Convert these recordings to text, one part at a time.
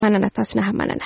مننه، تاسو نه هم مننه.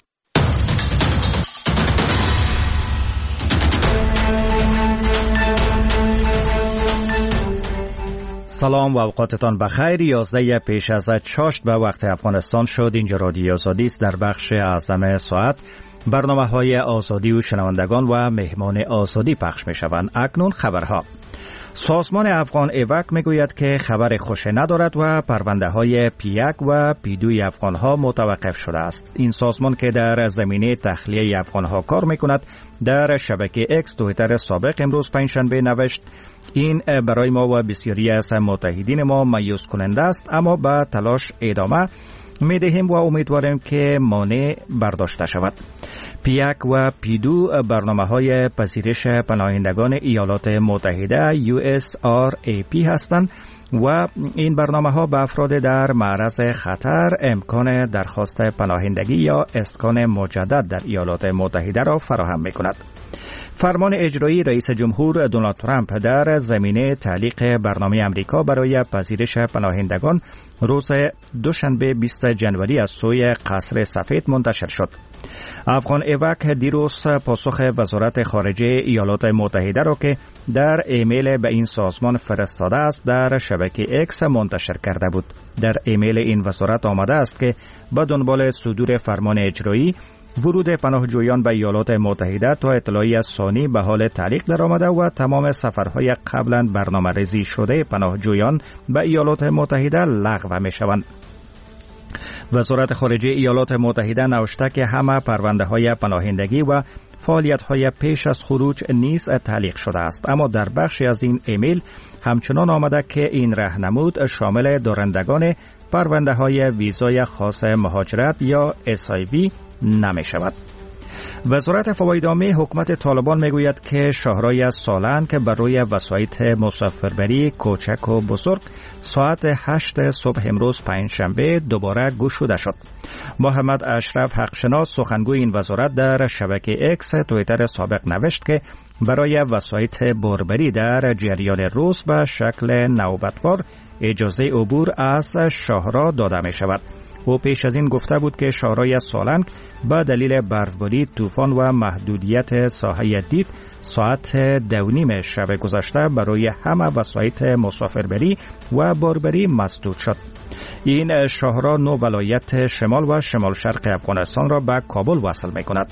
سلام و اوقاتتان بخیر. 11 پیش از 8 به وقت افغانستان شد. اینجا رادیو آزادی است. در بخش اعظم ساعت برنامه‌های آزادی و شنوندگان و مهمان آزادی پخش می‌شوند. اکنون خبرها. سازمان افغان ایوک میگوید که خبر خوش ندارد و پرونده‌های پی1 و پی2 افغان‌ها متوقف شده است. این سازمان که در زمینه تخلیه افغان‌ها کار می‌کند در شبکه اکس توییتر سابق امروز پنجشنبه نوشت: این برای ما و بسیاری از متحدین ما مایوس کننده است، اما به تلاش ادامه می‌دهیم و امیدواریم که مانع برداشته شود. پی1 و پی2 برنامه‌های پذیرش پناهندگان ایالات متحده USRAP هستند و این برنامه‌ها به افراد در معرض خطر امکان درخواست پناهندگی یا اسکان مجدد در ایالات متحده را فراهم می‌کند. فرمان اجرایی رئیس جمهور دونالد ترامپ در زمینه تعلیق برنامه امریکا برای پذیرش پناهندگان روز دوشنبه 20 جنوری از سوی قصر سفید منتشر شد. افغان ایوک دیروز پاسخ وزارت خارجه ایالات متحده را که در ایمیل به این سازمان فرستاده است در شبکه اکس منتشر کرده بود. در ایمیل این وزارت آمده است که به دنبال صدور فرمان اجرایی ورود پناهجویان به ایالات متحده تا اطلاعی از ثانی به حال تعلیق درآمده و تمام سفرهای قبلا برنامه‌ریزی شده پناهجویان به ایالات متحده لغو می‌شوند. وزارت خارجه ایالات متحده نوشته که همه پرونده‌های پناهندگی و فعالیت‌های پیش از خروج نیز تعلیق شده است، اما در بخشی از این ایمیل همچنان آمده که این راهنمود شامل دارندگان پرونده‌های ویزای خاص مهاجرت یا SIV نمی شود. وزارت فواید عامه حکومت طالبان میگوید که شاهرای سالنگ که بر روی وسایط مسافربری کوچک و بزرگ ساعت 8 صبح امروز پنجشنبه دوباره گشوده شد. محمد اشرف حقشناس سخنگوی این وزارت در شبکه اکس توییتر سابق نوشت که برای وسایط بربری در جریان روز به شکل نوبتوار اجازه عبور از شاهرا داده می شود. او پیش از این گفته بود که شاهرای سالنگ به دلیل برفباری، طوفان و محدودیت ساحه دید ساعت 2:30 شب گذشته برای همه وسایط مسافربری و بربری مسدود شد. این شاهرا 9 ولایت شمال و شمال شرق افغانستان را به کابل وصل می کند.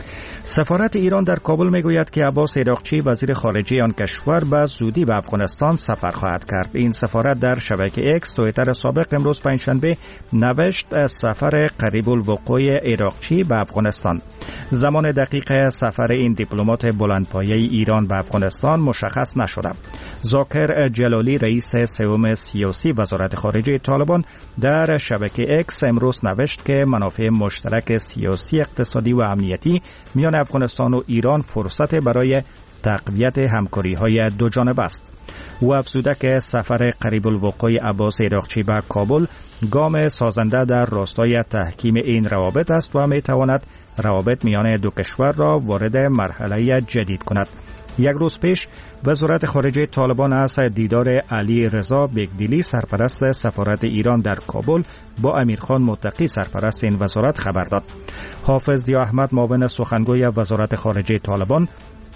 سفارت ایران در کابل میگوید که عباس عراقچی وزیر خارجه آن کشور به زودی به افغانستان سفر خواهد کرد. این سفارت در شبکه اکس توییتر سابق امروز پنجشنبه نوشت سفر قریب الوقوع عراقچی به افغانستان. زمان دقیق سفر این دیپلمات بلندپایه ایران به افغانستان مشخص نشده. ذاکر جلالی رئیس سوم سیاسی وزارت خارجه طالبان در شبکه اکس امروز نوشت که منافع مشترک سیاسی، اقتصادی و امنیتی میان افغانستان و ایران فرصت برای تقویت همکاری‌های دو جانبه است. او افزوده که سفر قریب الوقوع عباس عراقچی به کابل گام سازنده در راستای تحکیم این روابط است و میتواند روابط میان دو کشور را وارد مرحله جدید کند. یک روز پیش وزارت خارجه طالبان از دیدار علی رضا بیگدیلی سرپرست سفارت ایران در کابل با امیرخان متقی سرپرست این وزارت خبر داد. حافظ ضیا احمد معاون سخنگوی وزارت خارجه طالبان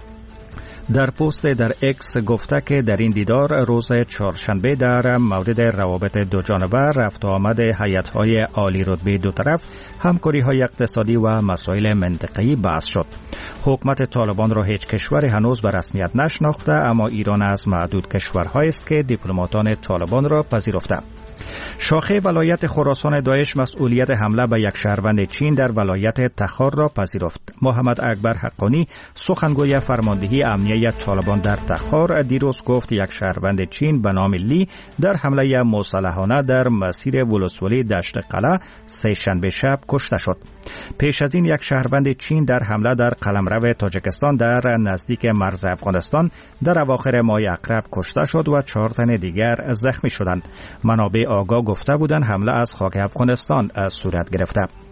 در پست در اکس گفته که در این دیدار روز چهارشنبه در مورد روابط دو جانبه، رفت و آمد هیئت‌های عالی رتبه دو طرف، همکاری‌های اقتصادی و مسائل منطقه‌ای بحث شد. حکومت طالبان را هیچ کشوری هنوز به رسمیت نشناخته، اما ایران از معدود کشورهایی است که دیپلماتان طالبان را پذیرفته. شاخه ولایت خراسان داعش مسئولیت حمله به یک شهروند چین در ولایت تخار را پذیرفت. محمد اکبر حقانی سخنگوی فرماندهی امنیه طالبان در تخار دیروز گفت یک شهروند چین به نام لی در حمله مسلحانه در مسیر ولسوالی دشت قلعه سه‌شنبه شب کشته شد. پیش از این یک شهروند چین در حمله در قلمرو تاجیکستان در نزدیک مرز افغانستان در اواخر ماه اکرب کشته شد و 4 تن دیگر زخمی شدند. منابع آگاه گفته بودند حمله از خاک افغانستان صورت گرفته.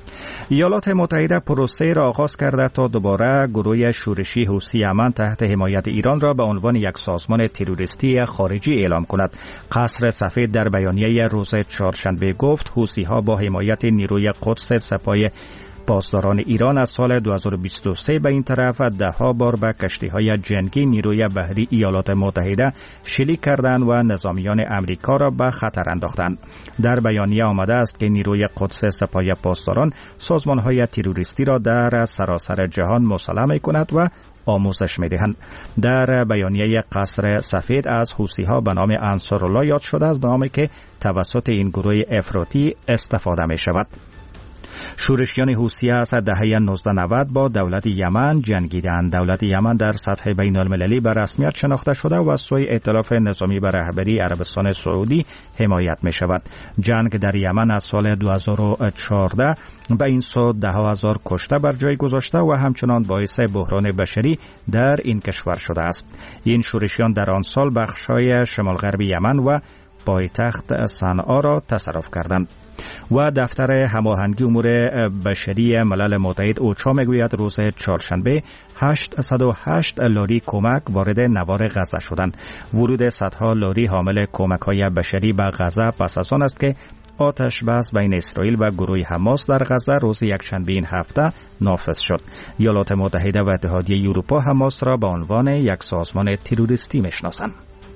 ایالات متحده پروسه را آغاز کرده تا دوباره گروه شورشی حوثی یمن تحت حمایت ایران را به عنوان یک سازمان تروریستی خارجی اعلام کند. قصر سفید در بیانیه روز چهارشنبه گفت حوثی‌ها با حمایت نیروی قدس سپاه پاسداران ایران از سال 2023 به این طرف ده‌ها بار به کشتی‌های جنگی نیروی بحری ایالات متحده شلیک کردند و نظامیان امریکا را به خطر انداختند. در بیانیه آمده است که نیروی قدس سپاه پاسداران سازمان‌های تروریستی را در سراسر جهان مسلح می‌کند و آموزش می‌دهند. در بیانیه قصر سفید از حوثی‌ها به نام انصارالله یاد شده است، نامی که توسط این گروه افراطی استفاده می‌شود. شورشیان حوثی از دهه 1990 با دولت یمن جنگیدند. دولت یمن در سطح بین المللی به رسمیت شناخته شده و از سوی ائتلاف نظامی به رهبری عربستان سعودی حمایت می شود. جنگ در یمن از سال 2014 به این سو 10,000 کشته بر جای گذاشته و همچنان باعث بحران بشری در این کشور شده است. این شورشیان در آن سال بخشای شمال غربی یمن و پایتخت صنعا را تصرف کردند. و دفتر هماهنگی امور بشری ملل متحد اوچا میگوید روز چهارشنبه 808 لاری کمک وارد نوار غزه شدند. ورود صدها لاری حامل کمک‌های بشری به غزه پس از آن است که آتش بس بین اسرائیل و گروه حماس در غزه روز یکشنبه این هفته نافذ شد. ایالات متحده و اتحادیه اروپا حماس را به عنوان یک سازمان تروریستی میشناسند.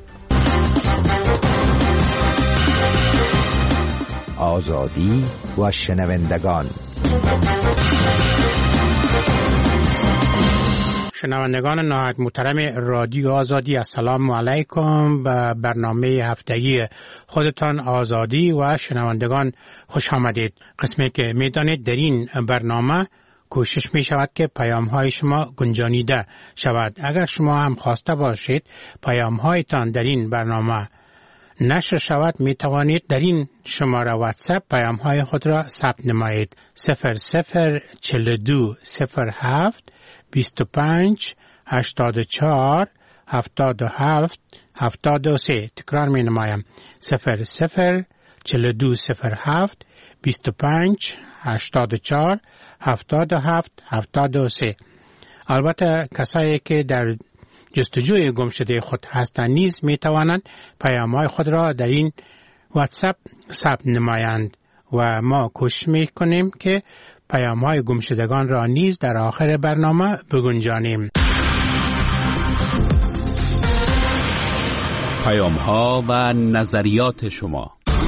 آزادی و شنوندگان. شنوندگان نهایت محترم رادیو آزادی، السلام علیکم. به برنامه هفتگی خودتان آزادی و شنوندگان خوش آمدید. قسمی که میدانید در این برنامه کوشش می شود که پیام های شما گنجانیده شود. اگر شما هم خواسته باشید پیام هایتان در این برنامه نشر شود، می توانید در این شماره واتساپ پیام های خود را ثبت نمایید. 0042 07 25 84 77 73. تکرار می نمایم. 0042 07 25 84 77 73. البته کسایی که در جستجوی گم شده خود هستند نیز می توانند پیام‌های خود را در این واتساپ ثبت نمایند و ما کوشش می کنیم که پیام‌های گم شدگان را نیز در آخر برنامه بگنجانیم. پیام‌ها و نظریات شما.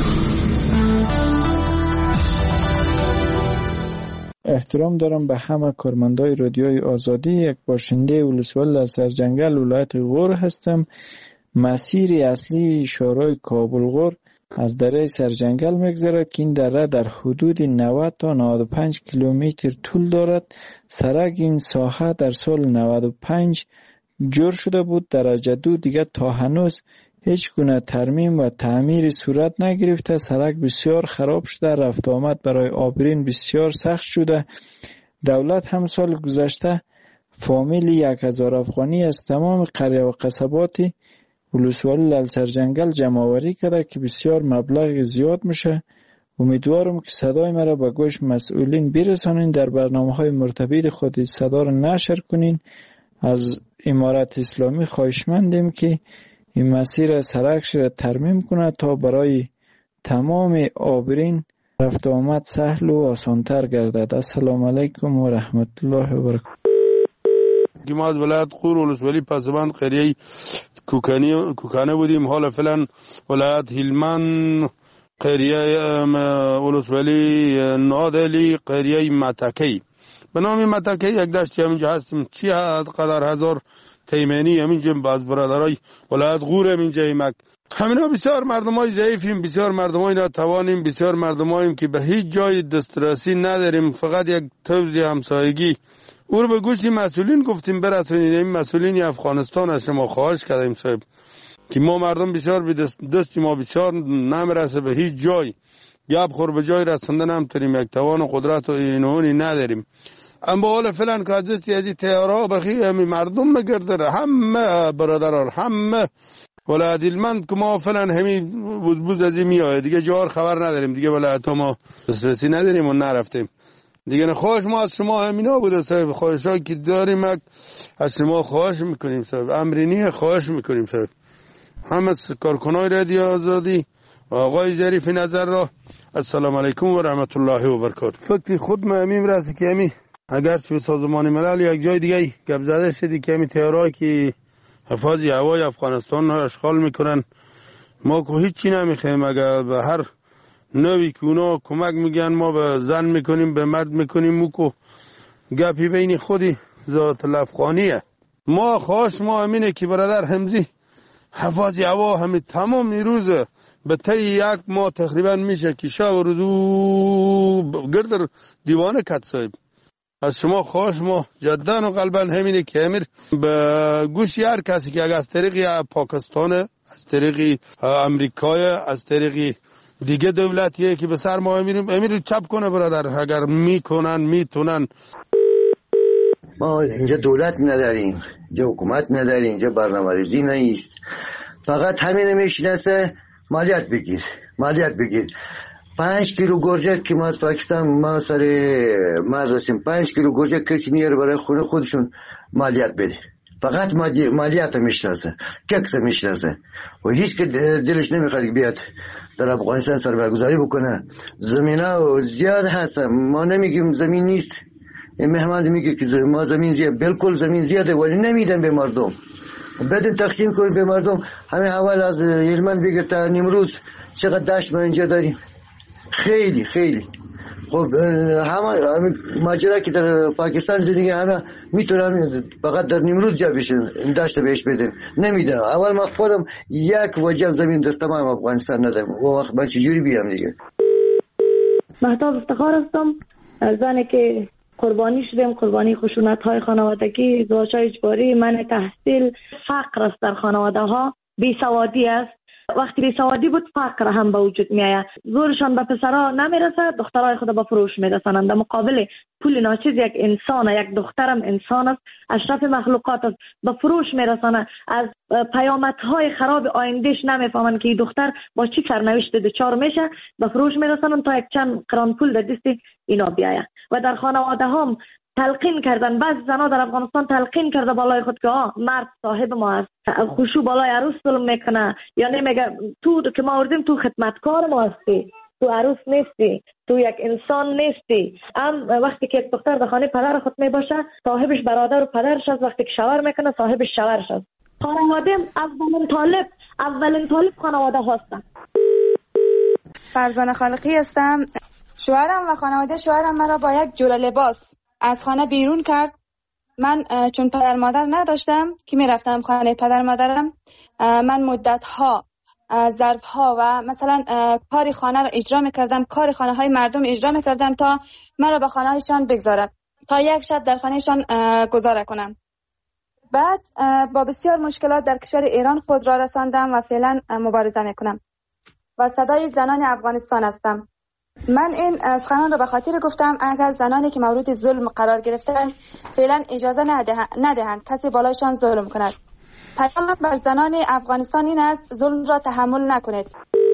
احترام دارم به همه کارمندای رادیوی آزادی. یک باشنده ولسوالی سرجنگل ولایت غور هستم. مسیر اصلی شورای کابل غور از دره سرجنگل میگذرد که این دره در حدود 90 تا 95 کیلومتر طول دارد. سرک این ساحه در سال 95 جور شده بود. درجه 2 دیگر تا هنوز هیچ گونه ترمیم و تعمیر صورت نگرفته. سرک بسیار خراب شده، رفت آمد برای عابرین بسیار سخت شده. دولت هم سال گذشته فامیل 1000 افغانی از تمام قریه و قصبات ولسوالی سرجنگل جمع‌آوری کرده که بسیار مبلغ زیاد میشه. امیدوارم که صدای مرا به گوش مسئولین برسانین، در برنامه‌های مرتبط خود صدا را نشر کنین. از امارت اسلامی خواهشمندیم که این مسیر سرکش را ترمیم کنه تا برای تمام عابرین رفت آمد سهل و آسانتر گردد. السلام علیکم و رحمت الله و برکاته. ما از ولایت غور ولسوالی پسبند قریه کوکانه بودیم. حالا فعلا ولایت هلمند قریه ولسوالی نادلی قریه متکی به نام متکی یک دشتی همینجا هستیم. چی قدر هزار تیمنی همینجا باز برادرای ولایت غور همینجا ایمک. همینا بسیار مردمای ضعیفیم، بسیار مردمای ناتوانیم، بسیار مردماییم که به هیچ جای دسترسی نداریم. فقط یک توزیع همسایگی او رو به گوش مسئولین گفتیم برسونید. این مسئولین افغانستان از شما خواهش کردیم صاحب که ما مردم بسیار به دستی ما بسیار نمیرسه به هیچ جای، گپ خور به جای رسوندن هم تریم، یک توان و قدرت و اینونی نداریم. اما حالا فعلا که دستی از این تیارها بخی همی مردم بگرده، همه برادران همه ولایت هلمند که ما فعلا همی بوز از این میاد دیگه، جوار خبر نداریم دیگه، ولایت ما دسترسی نداریم و نرفتیم. دیگه خواهش ما از شما همینا بوده صاحب، خواهشایی که داریم از شما خواهش میکنیم صاحب، امرینی خواهش میکنیم صاحب. همه کارکنای رادیو آزادی و آقای ظریف نظر را السلام علیکم و رحمت الله و برکاته. فکر خود ما همین راستی که همین اگر چه سازمان ملل یک جای دیگه گپ زده شدی که همین تیارایی که حفاظی هوای افغانستان را اشغال میکنن، ما که هیچی نمیخوایم. اگر به هر نوی که اونا کمک میگن ما به زن میکنیم به مرد میکنیم، او که گپی بین خودی ذات الافغانیه. ما خواهش ما همینه که برادر حمزی حفاظی هوا همین تمام نیروز به طی یک ماه تقریبا میشه که شب و روز گرد دیوانه کت صاحب. از شما خواهش ما جدا و قلبا همینه که امیر به گوشی هر کسی که اگر از طریق پاکستان، از طریق امریکای، از طریق دیگه دولتیه که به سر ما امیر چپ کنه برادر، اگر میتونن. ما اینجا دولت نداریم، اینجا حکومت نداریم، اینجا برنامه‌ریزی نیست. فقط همین میشناسه مالیات بگیر. 5 کیلو گرجه که ما از پاکستان ما سر مرز هستیم، 5 کیلو گرجه کسی میاره برای خونه خودشون مالیات بده. فقط مالیات میشناسه، ککس میشناسه و هیچ که دلش نمیخواد بیاد در افغانستان سرمایه‌گذاری بکنه. زمینا زیاد هست، ما نمیگیم زمین نیست. این مهمان میگه که ما زمین زیاد، بالکل زمین زیاده ولی نمیدن به مردم. بدون تقسیم کنیم به مردم. همین اول از هلمند بگیر تا نیمروز چقدر دشت ما اینجا داریم، خیلی خب. همه ماجرا که در پاکستان زندگی همه میتونن فقط در نیمروز جا بشن، این دشت بهش بدن، نمیدن. اول ما خودم یک وجه زمین در تمام افغانستان ندارم، و وقت من چجوری بیام دیگه؟ مهتاب افتخار هستم، زنی که قربانی شدیم، قربانی خشونت های خانوادگی، ازدواج‌های اجباری، منع تحصیل، فقر است در خانواده ها، بیسوادی است. وقتی بیسوادی بود فقر هم به وجود می آید. زورشان به پسرها نمیرسه، دخترای خود به فروش میرسانند. در مقابل پول ناچیز یک انسان، یک دخترم انسان است، اشرف مخلوقات است، به فروش میرسانه. از پیامدهای خراب آیندهش نمیفهمن که این دختر با چی سرنوشت دچار میشه، به فروش میرسانن تا یک چند قران پول در دست اینا بیاید. و در خانواده هم تلقین کردن، بعض زنا در افغانستان تلقین کرده بالای خود که مرد صاحب ما است، خوشو بالای عروس ظلم میکنه، یا نمیگه تو که ما آوردیم تو خدمتکار ما هستی، تو عروس نیستی، تو یک انسان نیستی. وقتی که یک دختر در خانه پدر خود میباشه، صاحبش برادر و پدرش است، وقتی که شوهر میکنه صاحبش شوهرش است. خانواده اولین طالب خانواده هستن. فرزانه خالقی هستم. شوهرم و خانواده شوهرم مرا با یک جوره لباس از خانه بیرون کرد. من چون پدر مادر نداشتم که میرفتم خانه پدر مادرم، من مدت‌ها ظرف‌ها و مثلا کاری خانه رو اجرا می‌کردم، کار خانه های مردم اجرا می‌کردم تا مرا به خانه هایشان بگذارد، تا یک شب در خانهشان گذاره کنم. بعد با بسیار مشکلات در کشور ایران خود را رساندم و فعلا مبارزه می‌کنم و صدای زنان افغانستان هستم. من این سخنان را به خاطر گفتم اگر زنانی که مورد ظلم قرار گرفتند فعلا اجازه ندهند کسی بالایشان ظلم کند. پیامم بر زنان افغانستان این است ظلم را تحمل نکنید.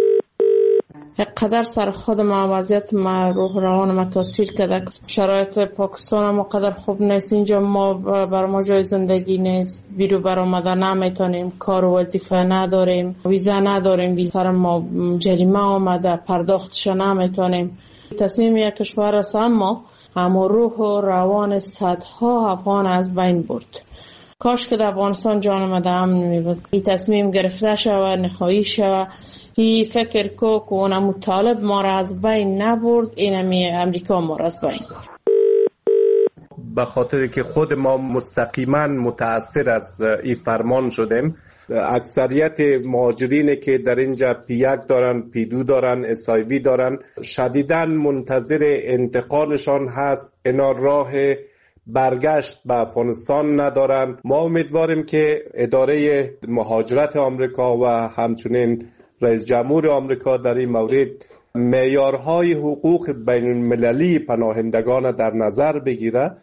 قدر سر خود ما وضعیت ما روح روان ما تاثیر کرده. شرایط پاکستان ما قدر خوب نیست. اینجا ما بر ما جای زندگی نیست، بیرو بر آمدن نمیتونیم، کار و وظیفه نداریم، ویزا نداریم، ویزا ما جریمه آمده پرداختش نمیتونیم. تصمیم یک کشور است اما روح و روان صدها افغان از بین برد. کاش که در افغانستان جان ما در امن میبود. این تصمیم گرفته شود، نهایی شود. این فکر که اونم طالب ما را از بین نبرد، اینمی امریکا ما را از بین برد. به خاطر که خود ما مستقیما متاثر از این فرمان شدیم. اکثریت مهاجرینی که در اینجا P1 دارن، P2 دارن، SIV دارن، شدیداً منتظر انتقالشان هست. اینا راه برگشت به افغانستان ندارن. ما امیدواریم که اداره مهاجرت آمریکا و همچنین رئیس جمهور آمریکا در این مورد معیارهای حقوق بین المللی پناهندگان در نظر بگیره.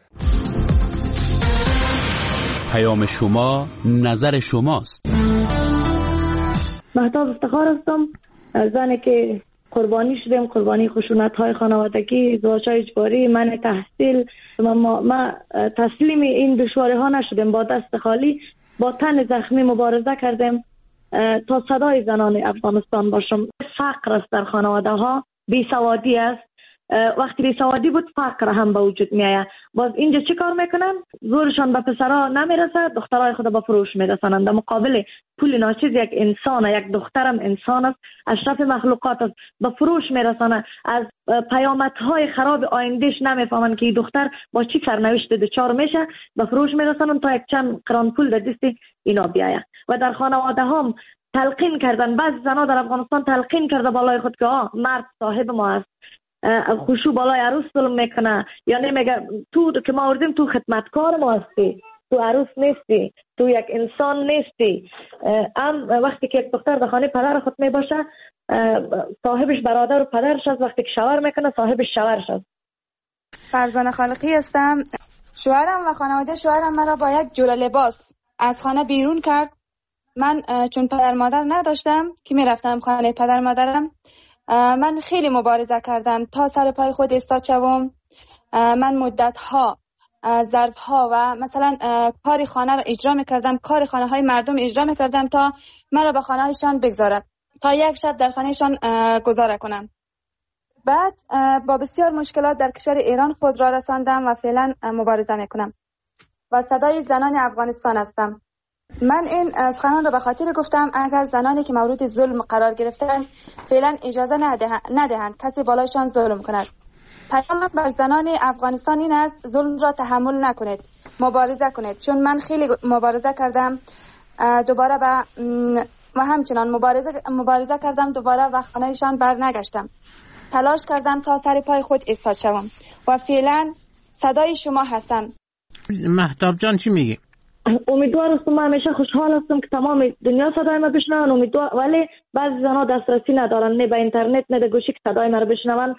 پیام شما، نظر شماست. مهتاب افتخار هستم، زنی که قربانی شدیم، قربانی خشونت های خانوادگی، ازدواج های اجباری، منع تحصیل. ما تسلیم این دشواری ها نشدیم، با دست خالی با تن زخمی مبارزه کردیم تا صدای زنان افغانستان باشم. فقر است در خانواده ها، بیسوادی است. وقتی بیسوادی بود فقر هم به وجود می آید. باز اینجا چی کار میکنن؟ زورشان به پسرها نمیرسه، دخترای خود به فروش میرسانند. در مقابل پول ناچیز یک انسان، یک دخترم انسان است، اشرف مخلوقات است، به فروش میرسانه. از پیامدهای خراب آیندهش نمیفهمن که این دختر با چی سرنوشت دچار میشه، به فروش میرسانن تا یک چند قران پول در دست اینا بیاید. و در خانواده هم تلقین کردن، بعض زنها در افغانستان تلقین کرده بالای خود که مرد صاحب ما است، خوشو بالای عروس ظلم میکنه، یعنی میگه تو که ما آوردیم تو خدمتکار ما هستی، تو عروس نیستی، تو یک انسان نیستی. وقتی که یک دختر در خانه پدر خود میباشه، صاحبش برادر و پدرش است. وقتی که شوهر میکنه صاحبش شوهرش است. فرزانه خالقی هستم. شوهرم و خانواده شوهرم مرا با یک جوله لباس از خانه بیرون کرد. من چون پدر مادر نداشتم که میرفتم خانه پدر مادرم، من خیلی مبارزه کردم تا سر پای خود ایستاد شوم. من مدت‌ها ظرف‌ها و مثلا کار خانه رو اجرا می‌کردم، کار خانه‌های مردم اجرا می‌کردم تا مرا به خانه‌شان بگذارد، تا یک شب در خانه‌شان گذاره کنم. بعد با بسیار مشکلات در کشور ایران خود را رساندم و فعلا مبارزه می‌کنم و صدای زنان افغانستان هستم. من این سخنان رو به خاطر گفتم اگر زنانی که مورد ظلم قرار گرفتن فعلا اجازه ندهند کسی بالایشان ظلم کند. پیامم بر زنان افغانستان این است ظلم را تحمل نکنید، مبارزه کنید. چون من خیلی مبارزه کردم دوباره و همچنان مبارزه کردم دوباره و خانهشان بر نگشتم. تلاش کردم تا سر پای خود ایستاد شوم و فعلا صدای شما هستم. مهتاب جان چی میگی؟ امیدوار هستم، من همیشه خوشحال هستم که تمام دنیا صدای ما بشنون. امیدوار، ولی بعضی زنها دسترسی ندارن، نه به اینترنت نه به گوشی که صدای ما رو بشنون.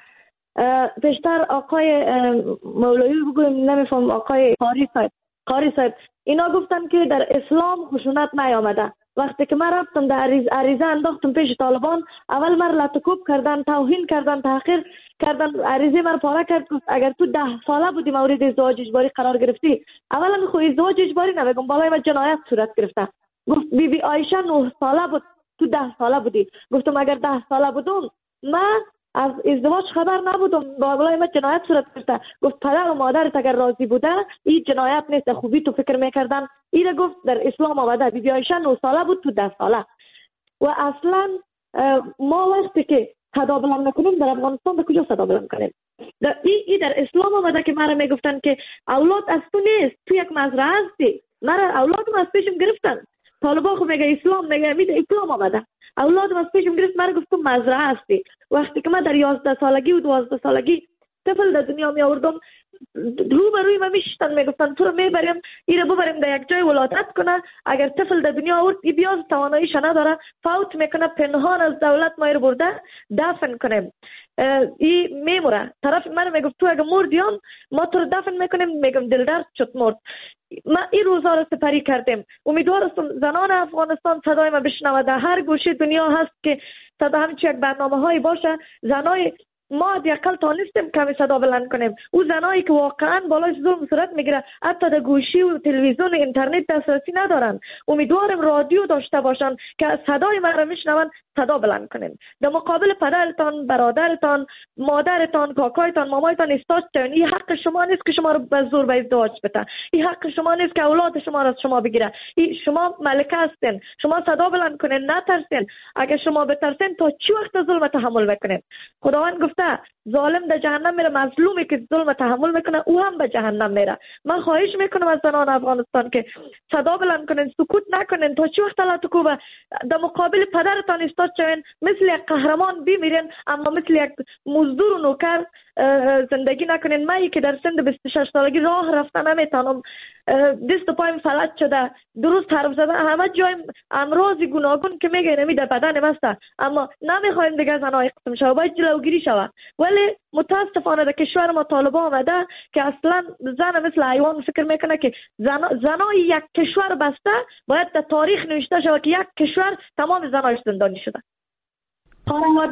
پیشتر آقای مولوی بگویم، نمیفهم، آقای قاری صاحب اینا گفتن که در اسلام خشونت نیامده. وقتی که من رفتم در عریضه انداختم پیش طالبان، اول من لطکوب کردن، توهین کردن، تحقیر کردن، عریضه من پاره کرد. گفت اگر تو 10 ساله بودی مورد ازدواج اجباری قرار گرفتی، اولا خو ازدواج اجباری نمیگم، بالای من جنایت صورت گرفته. گفت بی عایشه 9 ساله بود، تو 10 ساله بودی. گفتم اگر 10 ساله بودم من از ازدواج خبر نبودم، بالای من جنایت صورت گرفته. گفت پدر و مادرت اگر راضی بوده این جنایت نیست، خوبی تو فکر میکردن. این گفت در اسلام آمده بی عایشه 9 ساله بود، تو 10 ساله. و اصلا ما وقتی که صدا بلند نکنیم در افغانستان به کجا صدا بلند کنیم؟ در اسلام آمده که مرا میگفتن که اولاد از تو نیست، تو یک مزرعه هستی. مرا اولادم از پیشم گرفتن. طالبان خو میگه اسلام، میگه اسلام آمده. اولادم از پیشم گرفت، مرا گفت تو مزرعه هستی. وقتی که من در 11 سالگی و 12 سالگی طفل در دنیا می آوردم، روبروی من میشتن میگفتن تو رو میبریم این رو ببریم در یک جای ولادت کنه. اگر طفل در دنیا آورد این بیاز تواناییش نداره، فوت میکنه، پنهان از دولت ما رو برده دفن کنیم، این میموره. طرف من میگفت تو اگر مردیم ما تو رو دفن میکنیم. میگم دل درد شد مرد. ما این روزا رو سپری کردیم. امیدوار هستم زنان افغانستان صدای ما بشنوه. در هر گوشه دنیا هست که صدا همچین یک برنامه هایی باشه. زنای ما دیگه تانستیم کمی صدا بلند کنیم. او زنایی که واقعا بالاش ظلم صورت میگیره، حتی در گوشی و تلویزیون و اینترنت دسترسی ندارن، امیدوارم رادیو داشته باشن که صدای ما رو میشنون، صدا بلند کنیم. در مقابل پدرتان، برادرتان، مادرتان، کاکایتان، مامایتان ایستاد شوین. این حق شما نیست که شما رو به زور به ازدواج بده. این حق شما نیست که اولاد شما رو از شما بگیره. شما ملکه هستین، شما صدا بلند کنین، نترسین. اگه شما بترسین تا چی وقت ظلم تحمل میکنین؟ خداوند گفته ظالم در جهنم میره، مظلومی که ظلم تحمل میکنه او هم به جهنم میره. من خواهش میکنم از زنان افغانستان که صدا بلند کنین، سکوت نکنین. تا چی وقت لطکوبه در مقابل پدرتان ایستاد شوین، مثل یک قهرمان بمیرین، اما مثل یک مزدور و نوکر زندگی نکنین. من که در سن 26 سالگی راه رفتن نمیتونم، دست و پایم فلج شده، درست حرف زدن همه جایم امراض گوناگون که میگه نمی در بدن مسته، اما نمیخوایم دیگه زنای قسم شوه، باید جلوگیری شوه. ولی متاسفانه در کشور ما طالبان آمده که اصلا زن مثل حیوان فکر میکنه که زنای یک کشور بسته باید در تاریخ نوشته شود که یک کشور تمام زنایش زندانی شده. خانواده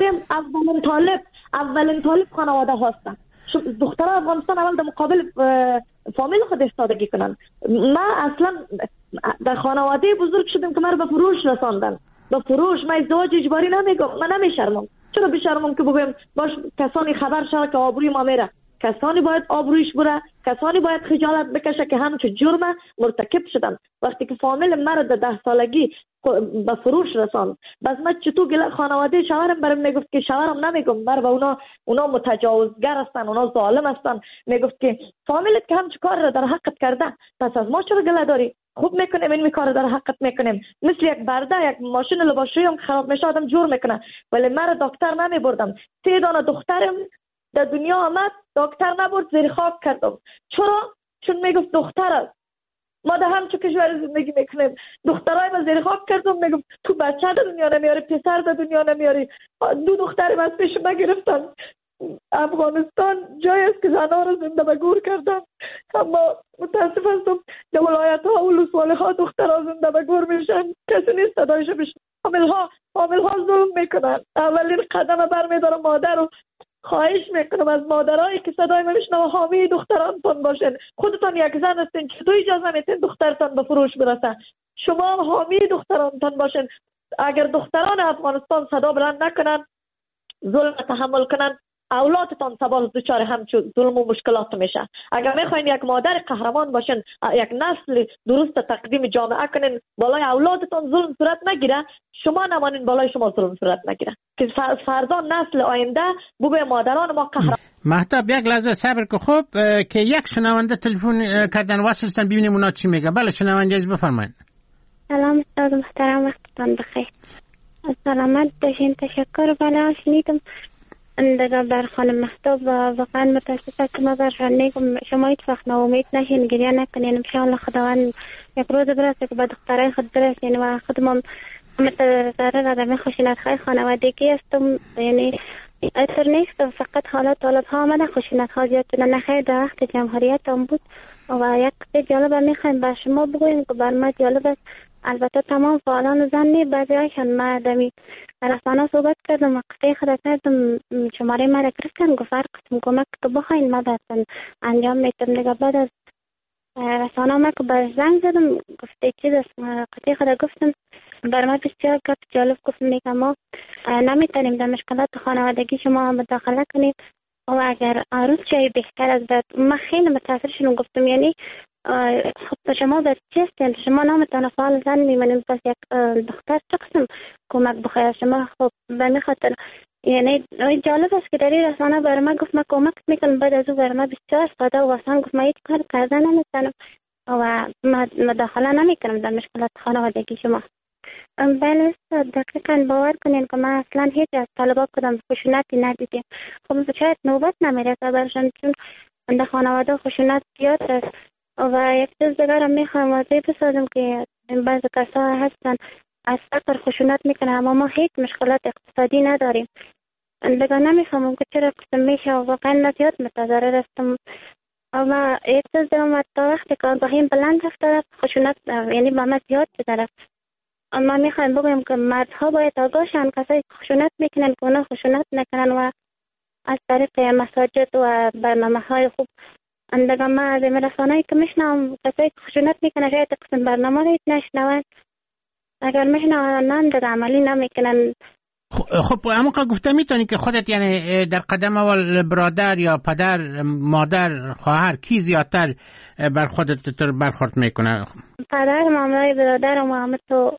اولین طالب خانواده هستن. دخترها افغانستان اول در مقابل فامیل خود ایستادگی کنن. ما اصلا در خانواده بزرگ شدیم که مرا به فروش رساندن. به فروش. من ازدواج اجباری نمیگم، من نمیشرمم. چرا بشرمم که بگم باش کسانی خبر شد که آبروی ما میره؟ کسانی باید آبرویش بره، کسانی باید خجالت بکشه که همچون جرم مرتکب شدن. وقتی که فامیل مرا در 10 سالگی به فروش رساند، بس من چطور خانواده شوهرم برام میگفت که شوهرم نمیگم مرا به اونا متجاوزگر هستن، اونا ظالم هستن. میگفت که فامیلت که همچون کار را در حقت کرده، پس از ما چرا گله داری؟ خوب میکنیم این کار در حقت میکنیم. مثل یک برده یک ماشین لباسشویی هم خراب میشه آدم جور میکنه. ولی مرا دکتر نمیبردم. 3 دانه دخترم در دنیا آمد، دکتر نبرد، زیر خاک کردم. چرا؟ چون میگفت دختر است. ما در همچون کشور زندگی میکنیم. دخترای ما زیر خاک کردم. میگفت تو بچه در دنیا نمیاری، پسر در دنیا نمیاری. 2 دخترم از پیش ما گرفتن. افغانستان جایی است که زنها را زنده به گور کردن، اما متاسف هستم در ولایت ها و ولسوالی ها دخترها زنده به گور میشن. کسی نیست صدایشو بشن. حامل ها ظلم میکنن. اولین قدم برمیدارم مادر رو خواهش میکنم از مادرایی که صدای ما میشنوه حامی دخترانتون باشین. خودتان یک زن هستین، چطور اجازه میتین دخترتان به فروش برسه؟ شما حامی دخترانتون باشین. اگر دختران افغانستان صدا بلند نکنن، ظلم تحمل کنن، اولادتان سبب دچار همچون ظلم و مشکلات میشه. اگر میخواین یک مادر قهرمان باشین، یک نسل درست تقدیم جامعه کنین، بالای اولادتان ظلم صورت نگیره، شما نمانین بالای شما ظلم صورت نگیره، که فردا نسل آینده بگوی مادران ما قهرمان. مهتاب یک لحظه صبر که خوب که یک شنونده تلفن کردن واسه ببینیم اونا چی میگه. بله شنونده از بفرمایید. سلام استاد محترم، وقتتان بخیر. سلامت باشین. تشکر. بله شنیدم در خانم مهتاب واقعا متاسفم که ما برنگم شما هیچ وقت ناامید نشین، گریه نکنین. انشاءالله خداوند یک روز برسه که به دخترای خود برسین و خودمان متضرر آدم خشونت‌های خانوادگی هستم. یعنی اثر نیست، فقط حالات طالب‌ها آمده خشونت‌ها زیاد شده. نخیر در وقت جمهوریت هم بود. و یک قصه جالب میخوایم بر شما بگویم که بر ما جالب است. البته تمام فعالان زنی بعضی‌هایشان ما در رسانه صحبت کردم و قصه خود کردم، شماره ما را گرفتن گفت هر قسم کمک که بخواین ما براتون انجام میتم. دیگه بعد از رسانه ما که بر زنگ زدم گفته چیز است، قصه خود گفتم بر ما بسیار گفت جالب. گفتم میگم ما نمیتونیم در مشکلات خانوادگی شما مداخله کنیم و اگر روز جایی بهتر از بعد. ما خیلی متاثر شدم. گفتم یعنی خب شما بس چیستین؟ شما نامتان فعال زن میمونیم، پس یک دختر چه قسم کمک بخواید شما؟ خب به می خاطر یعنی جالب است که در این رسانه برای من گفت من کمک میکنم، بعد از او برای من بسیار ساده و آسان گفت من هیچ کار کردن نمیتونم و مداخله نمیکنم در مشکلات خانوادگی شما. بله دقیقا باور کنین که من اصلا هیچ از طالبا کدام خشونتی ندیدیم. خب شاید نوبت نمیرسه برشان، چون در خانواده خشونت زیاد است. و یک چیز دیگر هم میخوام واضح بسازم که بعض کسا هستن از فقر خشونت میکنه، اما ما هیچ مشکلات اقتصادی نداریم. دیگر نمیفهمم که چرا قسم میشه و واقعا زیاد متضرر هستم. و یک چیز دیگر تا وقتی که آگاهیم بلند رفته خشونت یعنی با ما زیاد شده. اما میخوایم بگویم که مردها باید آگاهشن، کسایی که خشونت میکنن که اونا خشونت نکنن و از طریق مساجد و برنامه های خوب. اندگاه ما از رسانه‌ای که میشنم کسایی که خشونت میکنن شاید قسم برنامه رو نشنون، اگر میشنون در عملی نمیکنن. خب اما که گفته میتونی که خودت یعنی در قدم اول برادر یا پدر، مادر، خواهر کی زیادتر بر خودت برخورد میکنه؟ پدر، مامای، برادر و محمد و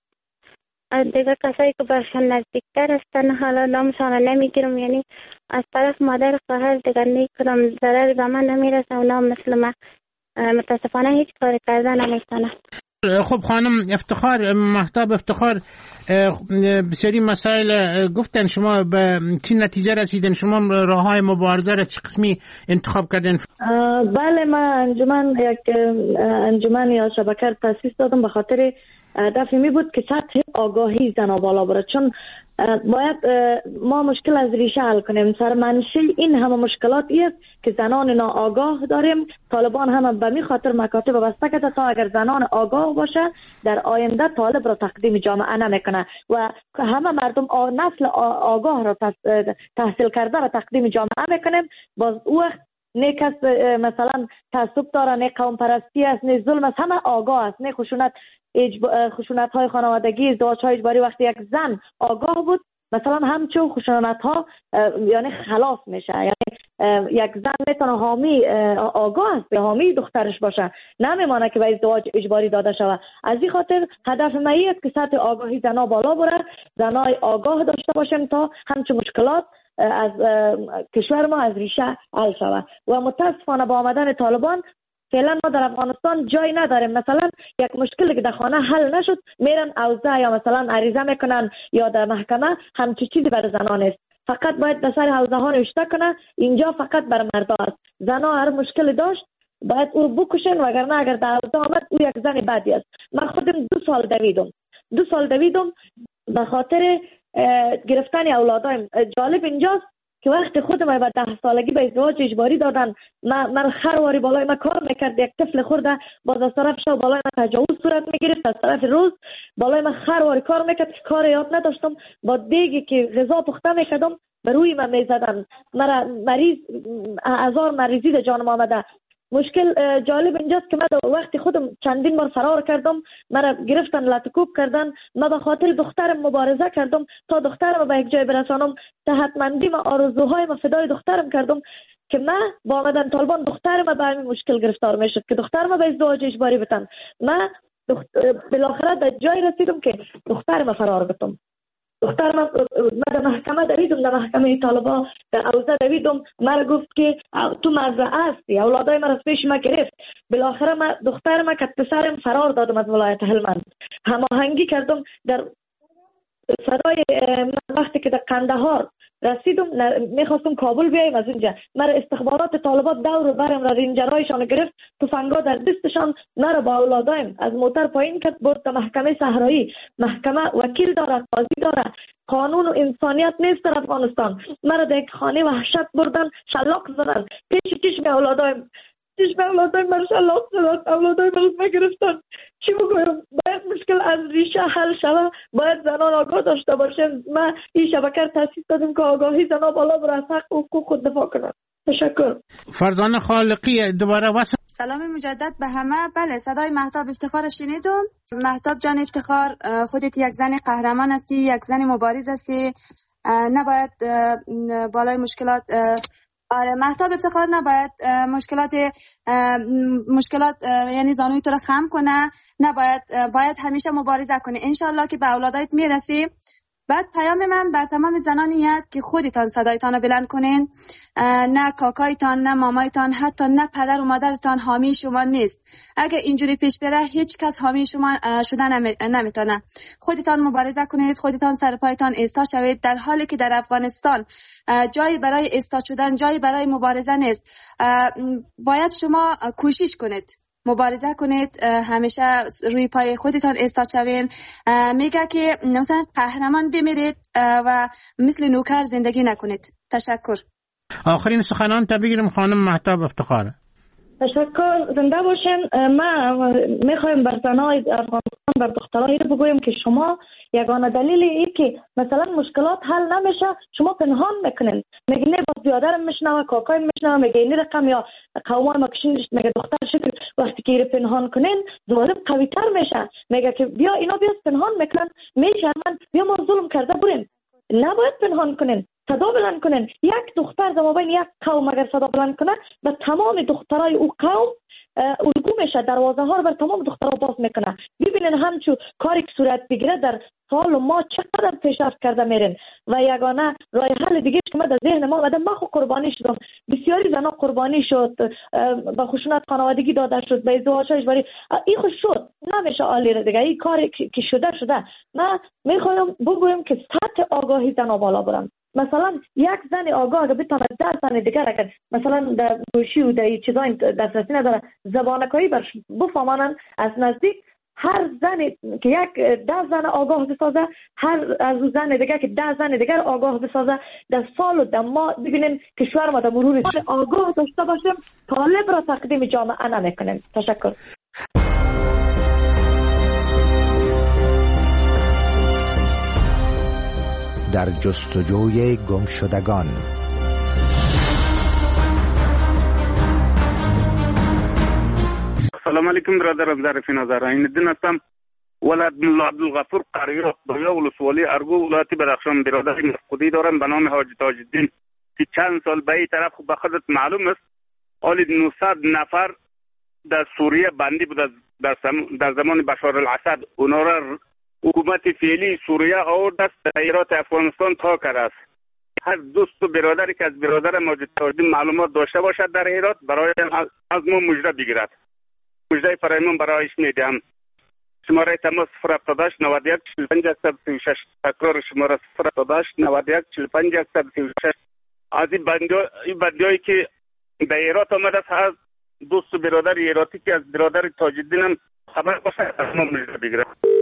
دیگر کسایی که برشان نزدیکتر هستن. حالا نامشان نمیگیرم، یعنی از طرف مادر خواهر دیگر نیکدام ضرر به من نمیرسه. اونا مثل من متاسفانه هیچ کاری کردن نمیتونن. خب خانم افتخار، مهتاب افتخار، بسیاری مسائل گفتن، شما به چی نتیجه رسیدن؟ شما راه های مبارزه را چه قسمی انتخاب کردن؟ بله من انجمن یا شبکه تاسیس دادم به خاطر هدف می بود که سطح آگاهی زنها بالا بره، چون باید ما مشکل از ریشه حل کنیم. سرمنشه این همه مشکلاتی است که زنان ناآگاه داریم. طالبان هم به می خاطر مکاتب بسته کرده تا اگر زنان آگاه آگاه باشه در آینده طالب را تقدیم جامعه نمیکنه و همه مردم نسل آگاه را تحصیل کرده را تقدیم جامعه میکنیم. باز او وقت نه کس مثلا تعصب داره، نه قوم پرستی است، نه ظلم است، همه آگاه است، نه خشونت های خانوادگی، ازدواج های اجباری. وقتی یک زن آگاه بود مثلا همچون خشونت ها یعنی خلاص میشه. یعنی یک زن میتونه حامی آگاه است به حامی دخترش باشه، نمیمانه که به ازدواج اجباری داده شود. از این خاطر هدف ما است که سطح آگاهی زنا بالا بره، زنای آگاه داشته باشیم تا همچون مشکلات از کشور ما از ریشه حل شود. و متاسفانه با آمدن طالبان فعلا ما در افغانستان جای نداریم. مثلا یک مشکلی که در خانه حل نشد میرن اوضاع یا مثلا عریضه میکنن یا در محکمه، همچی چیزی برای زنان است. فقط باید در سر حوزه ها نوشته کنه اینجا فقط بر مردا است. زنا هر مشکلی داشت باید او بکشن، وگرنه اگر در حوزه آمد او یک زن بدی است. من خودم 2 سال دویدم به خاطر گرفتن اولادایم. جالب اینجاست که وقتی خودم به 10 سالگی به ازدواج اجباری دادن، من خرواری بالای ما کار میکرد، یک طفل خورده باز از طرف شو بالای ما تجاوز صورت میگرفت، از طرف روز بالای ما خرواری کار میکرد که کار یاد نداشتم. با دیگی که غذا پخته میکردم به روی من میزدن، مرا مریض هزار مریضی در جانم آمده. مشکل جالب اینجاست که من وقتی خودم چندین بار فرار کردم، مرا گرفتن لطکوب کردن. من به خاطر دخترم مبارزه کردم تا دخترم به یک جای برسانم. صحتمندی و آرزوهای ما فدای دخترم کردم که من با آمدن طالبان دخترم به همین مشکل گرفتار میشد که دخترم به ازدواج اجباری بتن. من بالاخره در جای رسیدم که دخترم فرار بتم. دخترم در محکمه دویدم، در محکمه طالبا در اوضاع دویدم. مرا گفت که تو مزرعه هستی، اولادای مرا از پیش ما گرفت. بالاخره من دخترم که پسرم فرار دادم از ولایت هلمند. هماهنگی کردم در صدای وقتی که در قندهار رسیدم، میخواستم کابل بیایم از اونجا. مرا استخبارات طالبات دور برم را رنجرایشان گرفت، تفنگا در دستشان، مرا با اولادایم از موتر پایین کرد برد تا محکمه صحرایی. محکمه وکیل داره، قاضی داره، قانون و انسانیت نیست در افغانستان. مرا در یک خانه وحشت بردن، شلاق زدن پیش چشم اولادایم. من شلاق زدن، اولادایم از گرفتن. چی بگویم؟ باید مشکل از ریشه حل شود، باید زنان آگاه داشته باشیم. من این شبکه رو تاسیس دادم که آگاهی زنان بالا بر از حق و حقوق خود دفاع کنند. تشکر. فرزانه خالقی دوباره واسه سلام مجدد به همه. بله، صدای مهتاب افتخار شنیدم. مهتاب جان افتخار، خودت یک زن قهرمان هستی، یک زن مبارز هستی. نباید بالای مشکلات مهتاب افتخار نباید مشکلات یعنی زانوی تو رو خم کنه. باید همیشه مبارزه کنی. انشالله که به اولادایت میرسی. بعد پیام من بر تمام زنانی است که خودتان صدایتان رو بلند کنین. نه کاکایتان، نه مامایتان، حتی نه پدر و مادرتان حامی شما نیست. اگه اینجوری پیش بره هیچ کس حامی شما شدن نمیتونه. خودتان مبارزه کنید، خودتان سر پایتان ایستا شوید، در حالی که در افغانستان جایی برای ایستا شدن، جایی برای مبارزه نیست. باید شما کوشش کنید، مبارزه کنید، همیشه روی پای خودتان ایستاد شوین. میگه که مثلا قهرمان بمیرید و مثل نوکر زندگی نکنید. تشکر. آخرین سخنان تا بگیرم خانم مهتاب افتخار. تشکر، زنده باشین. ما میخوایم بر زنای افغانستان، بر دخترایی رو بگویم که شما یگانه دلیل این که مثلا مشکلات حل نمیشه شما پنهان میکنین. میگه نه باز بیادرم میشنوه، کاکایم میشنوه، میگه این رقم یا قومای مکشین میگه دختر شکل. وقتی که پنهان کنین ظالم قوی تر میشه. میگه که بیا اینا بیا پنهان میکنن، میشرمن، بیا ما ظلم کرده بریم. نباید پنهان کنین، صدا بلند کنین. یک دختر در مابین یک قوم اگر صدا بلند کنه به تمام دخترای او قوم الگو میشه، دروازه ها رو بر تمام دخترها باز میکنه. ببینین همچون کاری که صورت بگیره در سال و ما چقدر پیشرفت کرده میرین. و یگانه راه حل دیگه که ما در ذهن ما اومده، ما خود قربانی شدم، بسیاری زنا قربانی شد، با خشونت خانوادگی داده شد، به ازدواج اجباری. این خود شد، نمیشه عالی رو دیگه. این کاری که شده. من میخوایم بگویم که سطح آگاهی زنا بالا برن. مثلا یک زن آگاه اگه بتونه 10 زن دیگر اگر مثلا در گوشی و در چیزا دسترسی نداره زبانکایی برش بفهمانن از نزدیک، هر زن که یک 10 زن آگاه بسازه، هر از زن دیگر که 10 زن دیگر آگاه بسازه، در سال و در ماه ببینیم کشور ما در مرور آگاه داشته باشیم، طالب را تقدیم جامعه نمیکنیم. تشکر. در جستجوی گمشدگان. سلام علیکم برادران، ظریف نظر الدین هستم. ولد ملا عبدالغفور قریه دویا ولسوالی ارگو ولایت بدخشان برادر مفقودی دارم به نام حاج تاج الدین که چند سال به این طرف به خودت معلوم است حالی 900 نفر در سوریه بندی بود در زمان بشار الاسد. اونا را حکومت فعلی سوریه آورد است در ایرات افغانستان تا کرده است. هر دوست و برادری که از برادر ماجد تاج الدین معلومات داشته باشد در ایرات برای از ما مژده بگیرد. مژده فرایمان برایش میدم. شماره تماس 078 91 45 136. تکرار شماره 078 91 45 136. از این بندیایی که در ایرات آمده است، دوست و برادر ایراتی که از برادر تاج الدین هم خبر باشه از ما مژده بگیرد.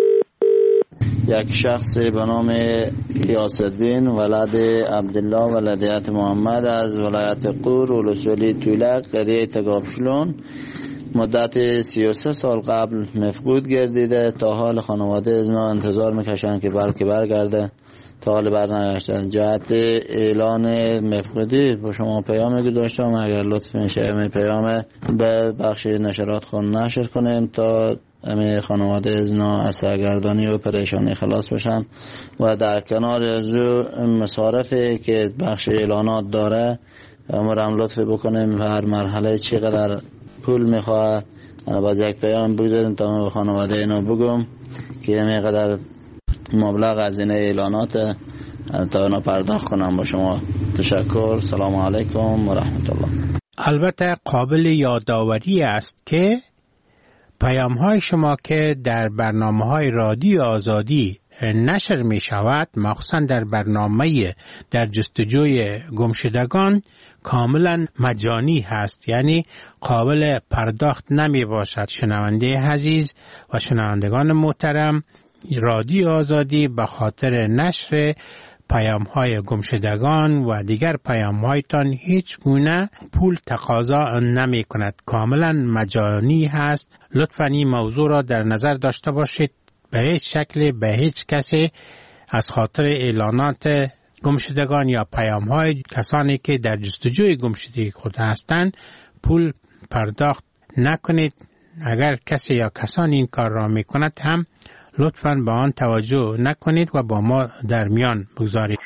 یک شخص به نام غیاث الدین ولد عبدالله ولدیت محمد از ولایت قور ولسوالی طولک قریه تگابشلون مدت 33 سال قبل مفقود گردیده. تا حال خانواده اینا انتظار میکشن که بلکه برگرده، تا حال برنگشتن. جهت اعلان مفقودی با شما پیام گذاشتم، اگر لطف میشه پیام به بخش نشرات خون نشر کنیم تا همه خانواده اینا از سرگردانی و پریشانی خلاص بشن و در کنار از مصارفی که بخش اعلانات داره امرم لطف بکنیم هر مرحله چقدر پول میخواه باز یک پیام بگذاریم تا من به خانواده اینا بگم که همینقدر مبلغ از این اعلانات تا اینا پرداخت کنم. با شما تشکر. سلام علیکم و رحمت الله. البته قابل یادآوری است که پیام های شما که در برنامه های رادیو آزادی نشر می شود، مخصوصا در برنامه در جستجوی گمشدگان، کاملا مجانی هست، یعنی قابل پرداخت نمی باشد. شنونده عزیز و شنوندگان محترم، رادیو آزادی به خاطر نشر پیام های گمشدگان و دیگر پیام هایتان هیچ گونه پول تقاضا نمی کند، کاملا مجانی هست. لطفاً این موضوع را در نظر داشته باشید. به هیچ شکل به هیچ کسی از خاطر اعلانات گمشدگان یا پیام های کسانی که در جستجوی گمشدگی خود هستند پول پرداخت نکنید. اگر کسی یا کسانی این کار را می کند هم لطفاً به آن توجه نکنید و با ما در میان بگذارید.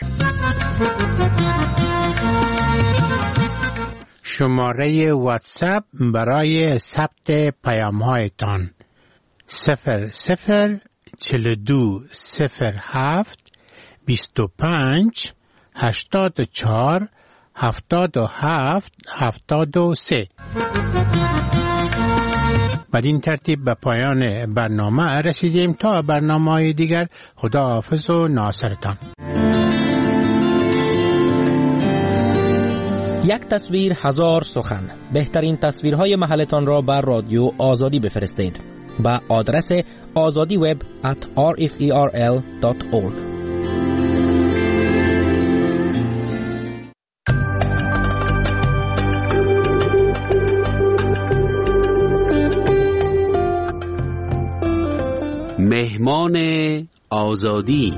شماره واتساپ برای ثبت پیام هایتان 004207 25 84 77 73. بدین ترتیب به پایان برنامه رسیدیم. تا برنامه‌های دیگر خدا حافظ و ناصرتان. یک تصویر هزار سخن. بهترین تصویرهای محلتان را بر رادیو آزادی بفرستید با آدرس azadiweb@rferl.org. مهمان آزادی.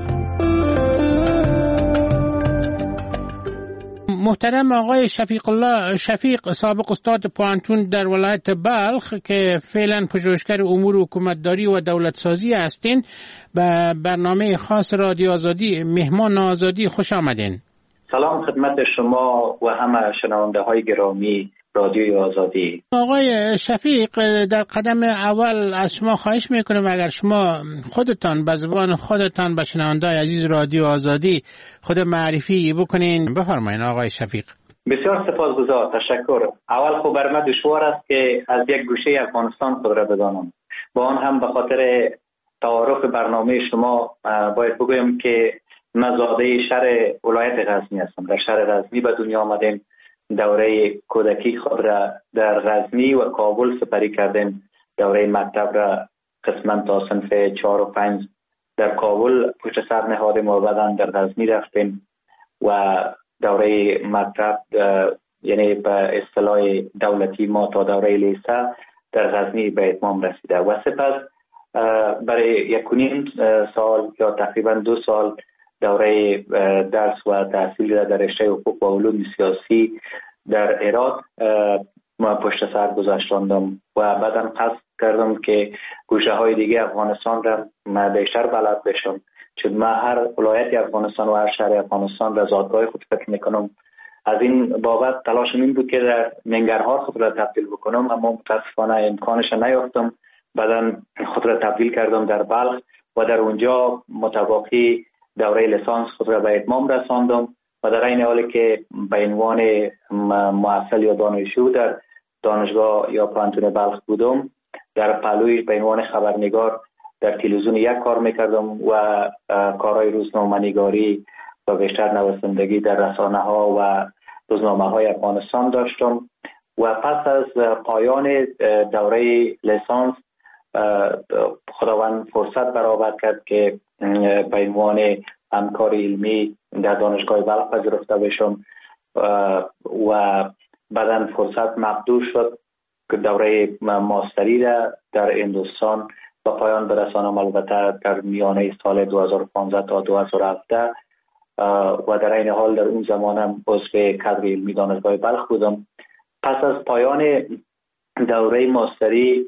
محترم آقای شفیق الله شفیق، سابق استاد پوانتون در ولایت بلخ که فعلا پژوهشگر امور حکومتداری و دولت سازی هستین، به برنامه خاص رادیو آزادی مهمان آزادی خوش آمدین. سلام خدمت شما و همه شنونده های گرامی رادیوی آزادی. آقای شفیق، در قدم اول از شما خواهش میکنم اگر شما خودتان به زبان خودتان به شنونده‌های عزیز رادیو آزادی خود معرفی بکنین. بفرمایید آقای شفیق. بسیار سپاسگزار، تشکر. اول خب بر من دشوار است که از یک گوشه افغانستان خود را بدانم. با آن هم به خاطر تعارف برنامه شما باید بگویم که من زاده شهر ولایت غزنی هستم. در شهر غزنی به دنیا آمدیم. دوره کودکی خود را در غزنی و کابل سپری کردیم. دوره مکتب را قسما تا صنف 4 و 5 در کابل پشت سر نهادیم و بعداً در غزنی رفتیم و دوره مکتب یعنی به اصطلاح دولتی ما تا دوره لیسه در غزنی به اتمام رسیده و سپس برای 1.5 سال یا تقریبا 2 سال دوره درس و تحصیل را در رشته حقوق و علوم سیاسی در عراق ما پشت سر گذاشتم و بعدم قصد کردم که گوشه های دیگه افغانستان را ما بیشتر بلد بشم، چون ما هر ولایت افغانستان و هر شهر افغانستان را زادگاه خود فکر میکنم. از این بابت تلاشم این بود که در ننگرهار خود را تبدیل بکنم، اما متاسفانه امکانش نیافتم. بعدا خود را تبدیل کردم در بلخ و در اونجا متواقی دوره لیسانس خود را به اتمام رساندم و در این حالی که به عنوان معسل یا دانشجو در دانشگاه یا پانتون بلخ بودم، در پلوی به عنوان خبرنگار در تلویزیون یک کار میکردم و کارهای روزنامه‌نگاری و بیشتر نویسندگی در رسانه ها و روزنامه های افغانستان داشتم. و پس از پایان دوره لیسانس خداوند فرصت برآورد کرد که به عنوان همکار علمی در دانشگاه بلخ پذیرفته بشم و بعداً فرصت مقدور شد که دوره ماستری را در هندوستان و پایان برسانم، البته در میانه سال 2015 تا 2017 و در این حال در اون زمانم عضو کادر علمی دانشگاه بلخ بودم. پس از پایان دوره ماستری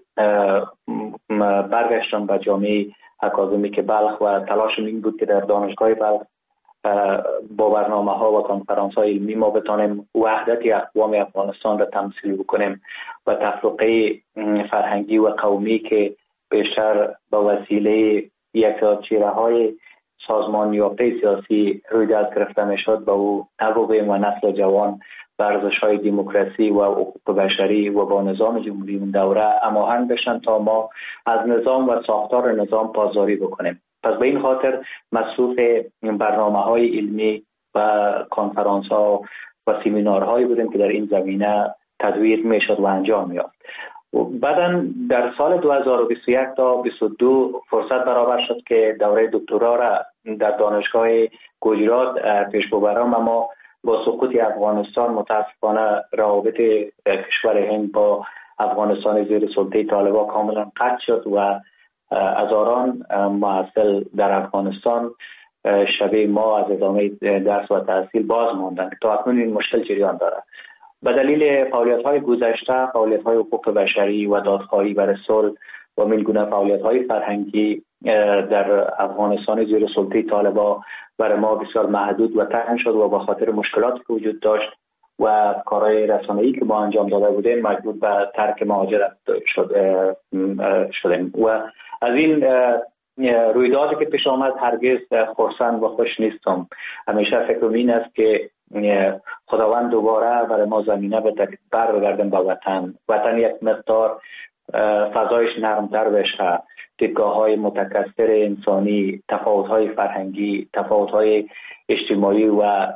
برگشتم به جامعه اکادمیک بلخ و تلاشم این بود که در دانشگاه بلخ با برنامه ها و کنفرانس های علمی ما بتانیم وحدت اقوام افغانستان را تمثیل بکنیم و تفرقه فرهنگی و قومی که بیشتر با وسیله یک چهره های سازمان یافته سیاسی روی دست گرفته میشد، با او نوابه و نسل جوان و ارزش‌های دموکراسی و حقوق بشری و با نظام جمهوری اون دوره هماهنگ بشن تا ما از نظام و ساختار نظام پاسداری بکنیم. پس به این خاطر مصروف برنامه‌های علمی و کنفرانس‌ها و سمینارهایی بودیم که در این زمینه تدویر میشد و انجام می‌یافت. بعداً در سال 2021 تا 22 فرصت برابر شد که دوره دکترا را در دانشگاه گجرات پیش ببرم، اما با سقوط افغانستان متاسفانه روابط کشور هند با افغانستان زیر سلطه طالبان کاملا قطع شد و هزاران محصل در افغانستان شبیه ما از ادامه درس و تحصیل باز ماندند. تا اکنون این مشکل جریان دارد. به دلیل فعالیت‌های گذشته، فعالیت‌های حقوق بشری و دادخواهی برای صلح و میلگونه فعالیت‌های فرهنگی در افغانستان زیر سلطه طالبان برای ما بسیار محدود و تنگ شد و به خاطر مشکلاتی که وجود داشت و کارهای رسانه‌ای که ما انجام داده بودیم مجبور به ترک مهاجرت شدیم و از این رویدادی که پیش آمد هرگز خرسند و خوش نیستم. همیشه فکرم این است که خداوند دوباره برای ما زمینه بگردیم به وطن یک مقدار فضایش نرمتر بشه، دیدگاه‌های متکثر انسانی، تفاوت‌های فرهنگی، تفاوت‌های اجتماعی و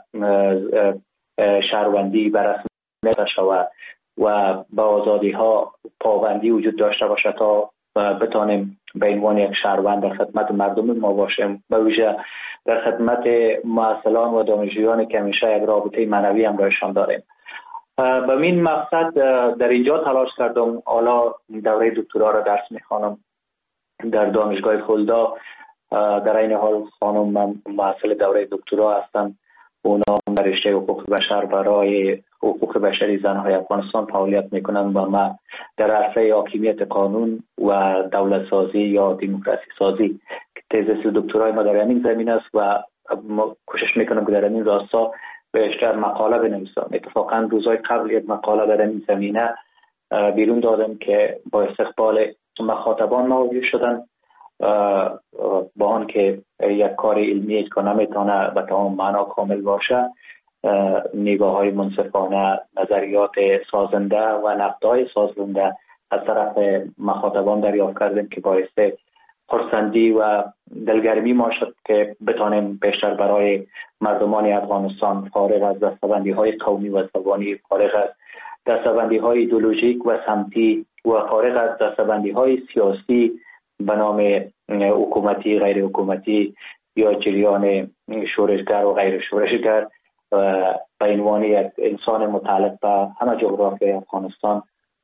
شهروندی بررسی شود و با آزادی‌ها پابندی وجود داشته باشه تا بتانیم به عنوان یک شهروند در خدمت مردم ما باشیم، به ویژه در خدمت معسلان و دانشجویانی که همیشه یک رابطه معنوی همراهشان داریم. به این مقصد در اینجا تلاش کردم. حالا دوره دکترا را درس میخوانم در دانشگاه خلدا. در این حال خانم من محصل دوره دکترا هستم. اونا در رشته حقوق بشر برای حقوق بشری زنهای افغانستان فعالیت میکنن و ما در عرصه حاکمیت قانون و دولت سازی یا دموکراسی سازی. تزیس دکترای ما در همین زمینه است و ما کوشش میکنم که در این راستا بیشتر مقاله بنویسم. اتفاقا روزهای قبل یک مقاله در این زمینه بیرون دادم که با استقبال مخاطبان موجود شدن، با آن که یک کار علمی که نمیتونه به تمام معنا کامل باشه، نگاه های منصفانه، نظریات سازنده و نقدهای سازنده از طرف مخاطبان دریافت کردیم که باعث خرسندی و دلگرمی ما شد که بتانیم بیشتر برای مردمان افغانستان فارغ از دستبندی های قومی و زبانی، فارغ از دستبندی های ایدئولوژیک و سمتی و فارغ از دستبندی های سیاسی به نام حکومتی، غیر حکومتی یا جریان شورشگر و غیر شورشگر، به عنوان یک انسان متعلق به همه جغرافیای افغانستان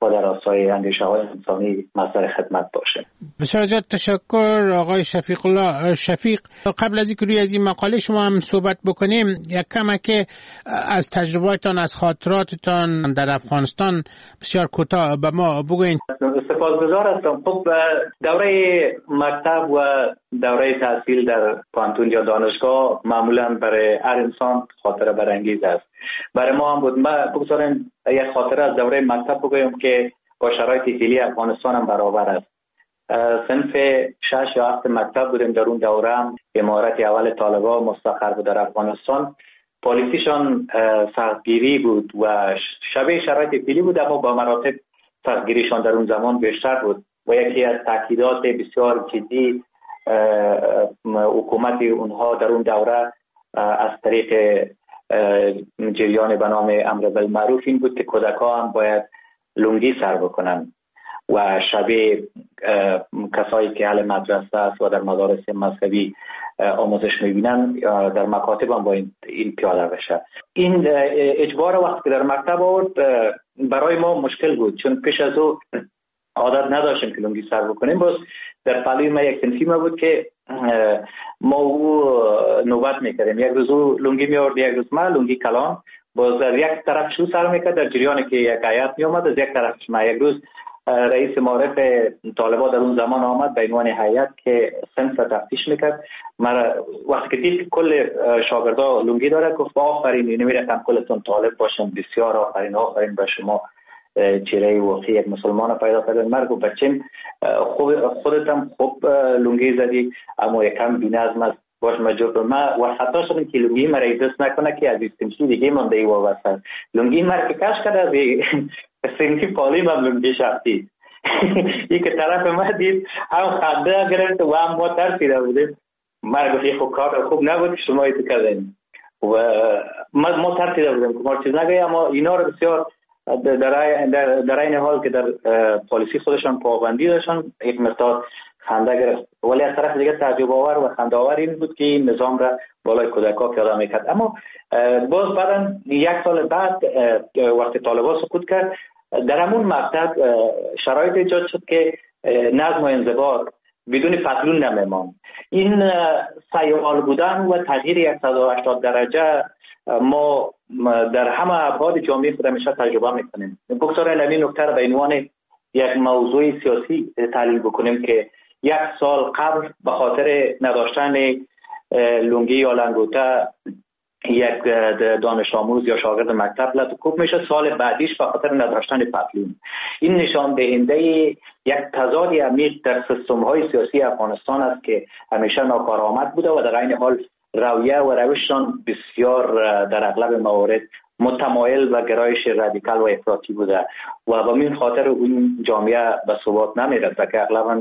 و در راستای اندیشه های انسانی مصدر خدمت باشه. بسیار زیاد تشکر آقای شفیق الله. شفیق، قبل از اینکه روی از این مقاله شما هم صحبت بکنیم، یک کمک از تجربه‌تان، از خاطراتتان در افغانستان بسیار کوتاه به ما بگوین. سپاسگزار هستم. خب دوره مکتب و دوره تحصیل در پانتون یا دانشگاه معمولا برای هر انسان خاطره برانگیز است. برای ما هم بود. من بگذارم یک خاطره از دوره مکتب بگویم که با شرایط فعلی افغانستان هم برابر است. صنف 6 یا 7 مکتب بودیم. در اون دوره هم امارت اول طالبان مستقر بود در افغانستان. پالیسیشان سختگیری بود و شبیه شرایط فعلی بود، اما با مراتب سختگیریشان در اون زمان بیشتر بود و یکی از تاکیدات بسیار جدی حکومت اونها در اون دوره از طریق جریان به نام امر بالمعروف این بود که کودکان هم باید لنگی سر بکنن و شبیه کسایی که اهل مدرسه است و در مدارس مذهبی آموزش میبینن در مکاتب هم با این پیاده بشه. این اجبار وقتی که در مکتب آورد برای ما مشکل بود، چون پیش از او عادت نداشتیم که لنگی سر بکنیم. باز در پهلوی ما یک تنفی ما بود که ما او نوبت میکردیم، یک روز او لنگی میآورد، یک روز ما لنگی کلان. باز در یک طرف شو سر میکرد در جریانی که یک آیت میآمد، از یک طرفش ما. یک روز رئیس معارف طالبان در اون زمان آمد به عنوان هیئت که صنف تفتیش میکرد. من وقتی که دید کل شاگردا لنگی داره گفت آفرین، نمیرفتم کلتون طالب باشم، بسیار آفرین، آفرین به شما، چهره واقعی یک مسلمان پیدا کردن. من گفت بچم خودتم خوب لنگی زدی اما یکم بی‌نظم است، باش مجبور من و خطا شدم که لنگی مرا دست نکنه که از استمشی دیگه مونده ای وابسته. لنگی مرا که کش کرده سنگی پالی من لنگی شخصی این که طرف ما دید هم خنده گرفت و هم ما ترسیده بودیم. من گفت خب کار خوب نبود که شما ایتو کردین و ما ترسیده بودیم که ما چیز نگه. اما اینا رو بسیار در این حال که در پالیسی خودشان پابندی داشتن یک مقدار خنده گرفت، ولی از طرف دیگه تعجب آور و خنده آور این بود که این نظام را بالای کودک‌ها پیاده میکرد. اما باز بعدا یک سال بعد وقتی طالبان سقوط کرد در همون مکتب شرایط ایجاد شد که نظم و انضباط بدون فصلون نمیمان. این سیال بودن و تغییر 180 درجه ما در همه ابعاد جامعه خود همیشه تجربه میکنیم. بگذارید این نکته را به عنوان یک موضوع سیاسی تحلیل بکنیم که یک سال قبل به خاطر نداشتن لنگی یا لنگوته یک دانش آموز یا شاگرد مکتب لطکوب میشه، سال بعدیش به خاطر نداشتن پتلون. این نشان دهنده یک تضاد عمیق در سیستم های سیاسی افغانستان است که همیشه ناکارآمد بوده و در این حال رویه و روششان بسیار در اغلب موارد متمایل و گرایش رادیکال و افراطی بوده و به این خاطر اون جامعه به ثبات نمیرسه که اغلبا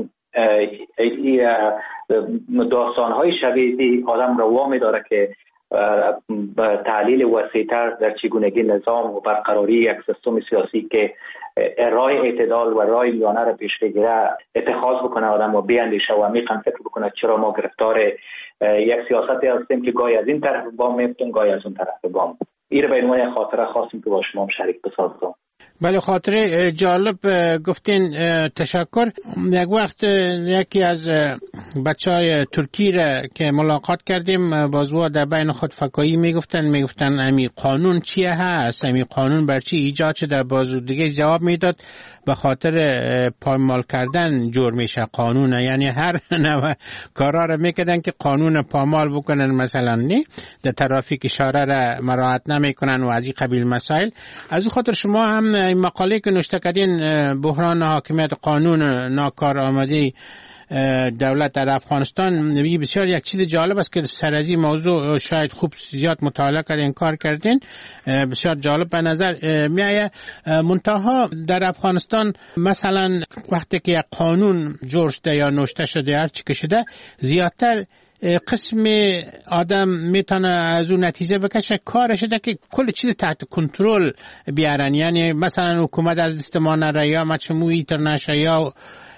داستان‌های شبیه آدم رو وامی داره که تحلیل وسیع‌تر در چگونگی نظام و برقراری یک سیستم سیاسی که راه اعتدال و راه میانه را پیش بگیره اتخاذ بکنه آدم و بیاندیشه و عمیقاً فکر بکنه چرا ما گرفتار یک سیاستی هستیم که گاهی از این طرف بام میفتیم گاهی از اون طرف بام. این به عنوان خاطره خواستیم که با شما شریک بسازم. بله، خاطره جالب گفتین، تشکر. یک وقت یکی از بچهای ترکی را که ملاقات کردیم بازوا در بین خود فکایی میگفتن امی قانون چیه هست، امی قانون بر چی ایجاد شده. بازو دیگه جواب میداد به خاطر پایمال کردن جور میشه قانون، یعنی هر نوع کارا را میکردن که قانون پامال بکنن، مثلا نه در ترافیک اشاره را مراعات نمیکنن و از این قبیل مسائل. از این خاطر شما هم این مقاله که نوشته کردین بحران حاکمیت قانون ناکارآمدی دولت در افغانستان بسیار یک چیز جالب است که سر از این موضوع شاید خوب زیاد مطالعه کردین، کار کردین، بسیار جالب به نظر میآید. منتها در افغانستان مثلا وقتی که یک قانون جور شده یا نوشته شده هر چی که شده، زیادتر قسم آدم میتونه از اون نتیجه بکشه کارش ده که کل چیز تحت کنترل بیارن. یعنی مثلا حکومت از دست ما نره یا مچموی تر نشه یا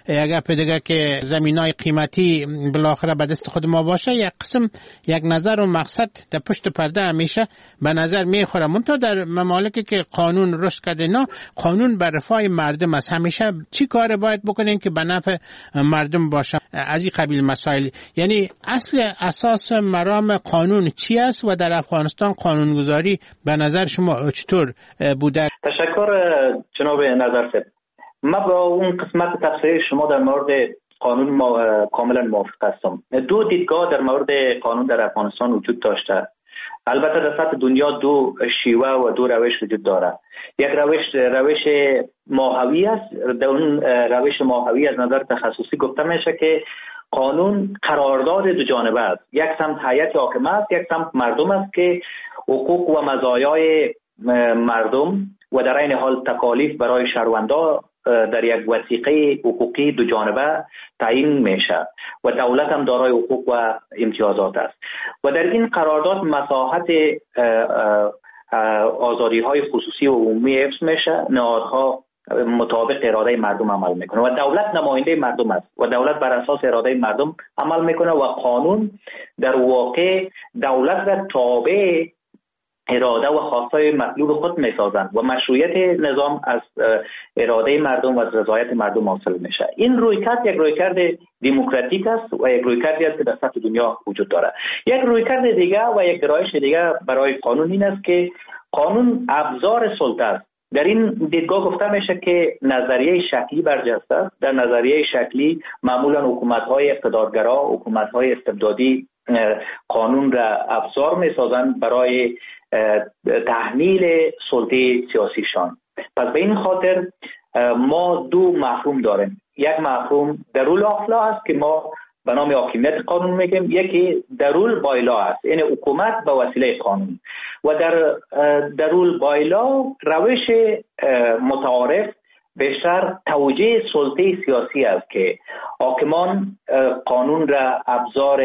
یک گپ دیگه که زمینای قیمتی بالاخره به دست خود ما باشه، یک قسم یک نظر و مقصد در پشت پرده همیشه به نظر میخوره. منتها در ممالکی که قانون رشد کرده، نه قانون بر رفاه مردم است. همیشه چی کار باید بکنین که به نفع مردم باشه؟ از این قبیل مسائل، یعنی اصل اساس مرام قانون چی است و در افغانستان قانونگذاری به نظر شما چطور بوده؟ تشکر جناب نظرسب. من با اون قسمت تفسیر شما در مورد قانون کاملا موافق هستم. دو دیدگاه در مورد قانون در افغانستان وجود داشته. البته در سطح دنیا دو شیوه و دو روش وجود داره. یک روش ماهوی است. در اون روش ماهوی از نظر تخصصی گفته میشه که قانون قرارداد دو جانبه است. یک سمت هیئت حاکمه است، یک سمت مردم است که حقوق و مزایای مردم و در این حال تکالیف برای شهروندا در یک وثیقه حقوقی دو جانبه تعیین میشه و دولت هم دارای حقوق و امتیازات است و در این قرارداد مساحت آزادی های خصوصی و عمومی حفظ میشه. نهادها مطابق اراده مردم عمل میکنه و دولت نماینده مردم است و دولت بر اساس اراده مردم عمل میکنه و قانون در واقع دولت را تابع اراده و خواستای مطلوب خود میسازند و مشروعیت نظام از اراده مردم و از رضایت مردم حاصل میشه. این رویکرد یک رویکرد دموکراتیک است و یک رویکردی است که در سطح دنیا وجود داره. یک رویکرد دیگه و یک گرایش دیگه برای قانون این است که قانون ابزار سلطه است. در این دیدگاه گفته میشه که نظریه شکلی برجسته است. در نظریه شکلی معمولا حکومت‌های اقتدارگرا، حکومت‌های استبدادی قانون را ابزار میسازند برای تحمیل سلطه سیاسیشان. پس به این خاطر ما دو مفهوم داریم. یک مفهوم درول افلا است که ما به نام حاکمیت قانون میگیم، یکی درول بایلا است، یعنی حکومت به وسیله قانون. و در درول بایلا روش متعارف بیشتر توجیه سلطه سیاسی است که حاکمان قانون را ابزار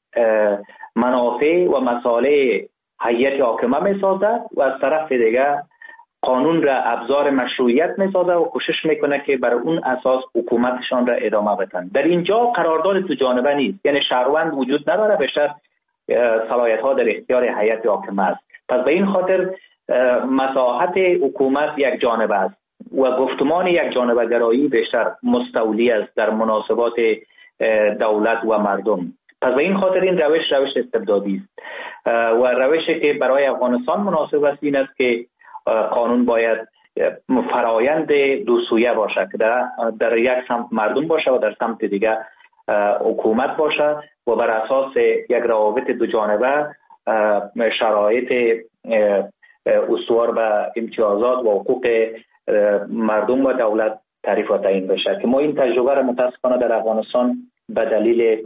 منافع و مصالح هیئت حاکمه میسازد و از طرف دیگر قانون را ابزار مشروعیت میسازد و کوشش میکنه که بر اون اساس حکومتشان را ادامه بدن. در اینجا قرارداد دو جانبه نیست، یعنی شهروند وجود نداره، بیشتر صلاحیت ها در اختیار هیئت حاکمه است. پس به این خاطر مساحت حکومت یک جانبه است و گفتمان یک جانبه گرایی بیشتر مستولی است در مناسبات دولت و مردم. پس به این خاطر این روش استبدادی است و روشی که برای افغانستان مناسب است این است که قانون باید فرایند دو سویه باشه که در یک سمت مردم باشه و در سمت دیگر حکومت باشه و بر اساس یک روابط دو جانبه شرایط استوار به امتیازات و حقوق مردم و دولت تعریف و تعیین بشه که ما این تجربه را متاسفانه در افغانستان به دلیل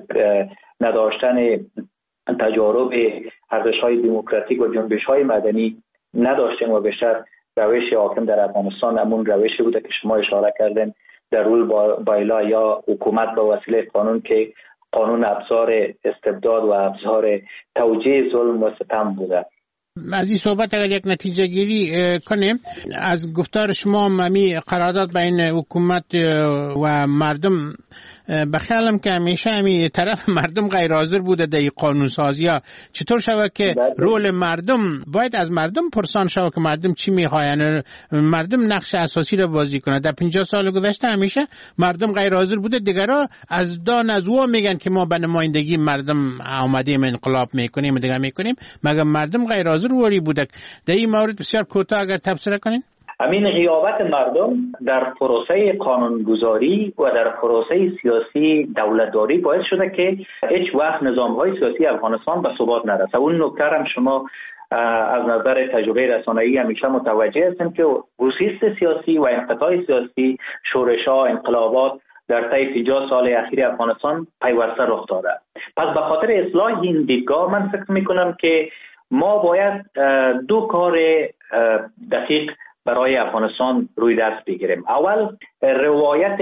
نداشتن تجارب ارزش‌های دموکراتیک و جنبش‌های مدنی نداشتیم و بیشتر روش حاکم در افغانستان همون روشی بوده که شما اشاره کردین، در رول بایلا یا حکومت به وسیله قانون که قانون ابزار استبداد و ابزار توجیه ظلم و ستم بوده. از این صحبت اگر یک نتیجه گیری کنیم از گفتار شما، ممی قرارداد بین حکومت و مردم بخیالم که همیشه همی طرف مردم غیر حاضر بوده در قانون سازی ها. چطور شود که رول مردم باید از مردم پرسان شود که مردم چی میخواین، مردم نقش اساسی را بازی کنه؟ در 50 سال گذشته همیشه مردم غیر حاضر بوده، دیگرها از دان از او میگن که ما به نمایندگی مردم آمدیم انقلاب میکنیم دیگه میکنیم، مگر مردم غیر حاضر وری بوده؟ در این مورد بسیار کوتاه اگر تفسیر کنین. همین غیابت مردم در پروسه قانونگذاری و در پروسه سیاسی دولتداری باعث شده که هیچ وقت نظام‌های سیاسی افغانستان به ثبات نرسه. اون نکته هم شما از نظر تجربه رسانه‌ای همیشه متوجه هستیم که گسیست سیاسی و انقطاع سیاسی، شورش‌ها، انقلابات در طی 50 سال اخیر افغانستان پیوسته رخ داده. پس به خاطر اصلاح این دیدگاه من فکر می‌کنم که ما باید دو کار دقیق برای افغانستان روی دست بگیریم. اول، روایت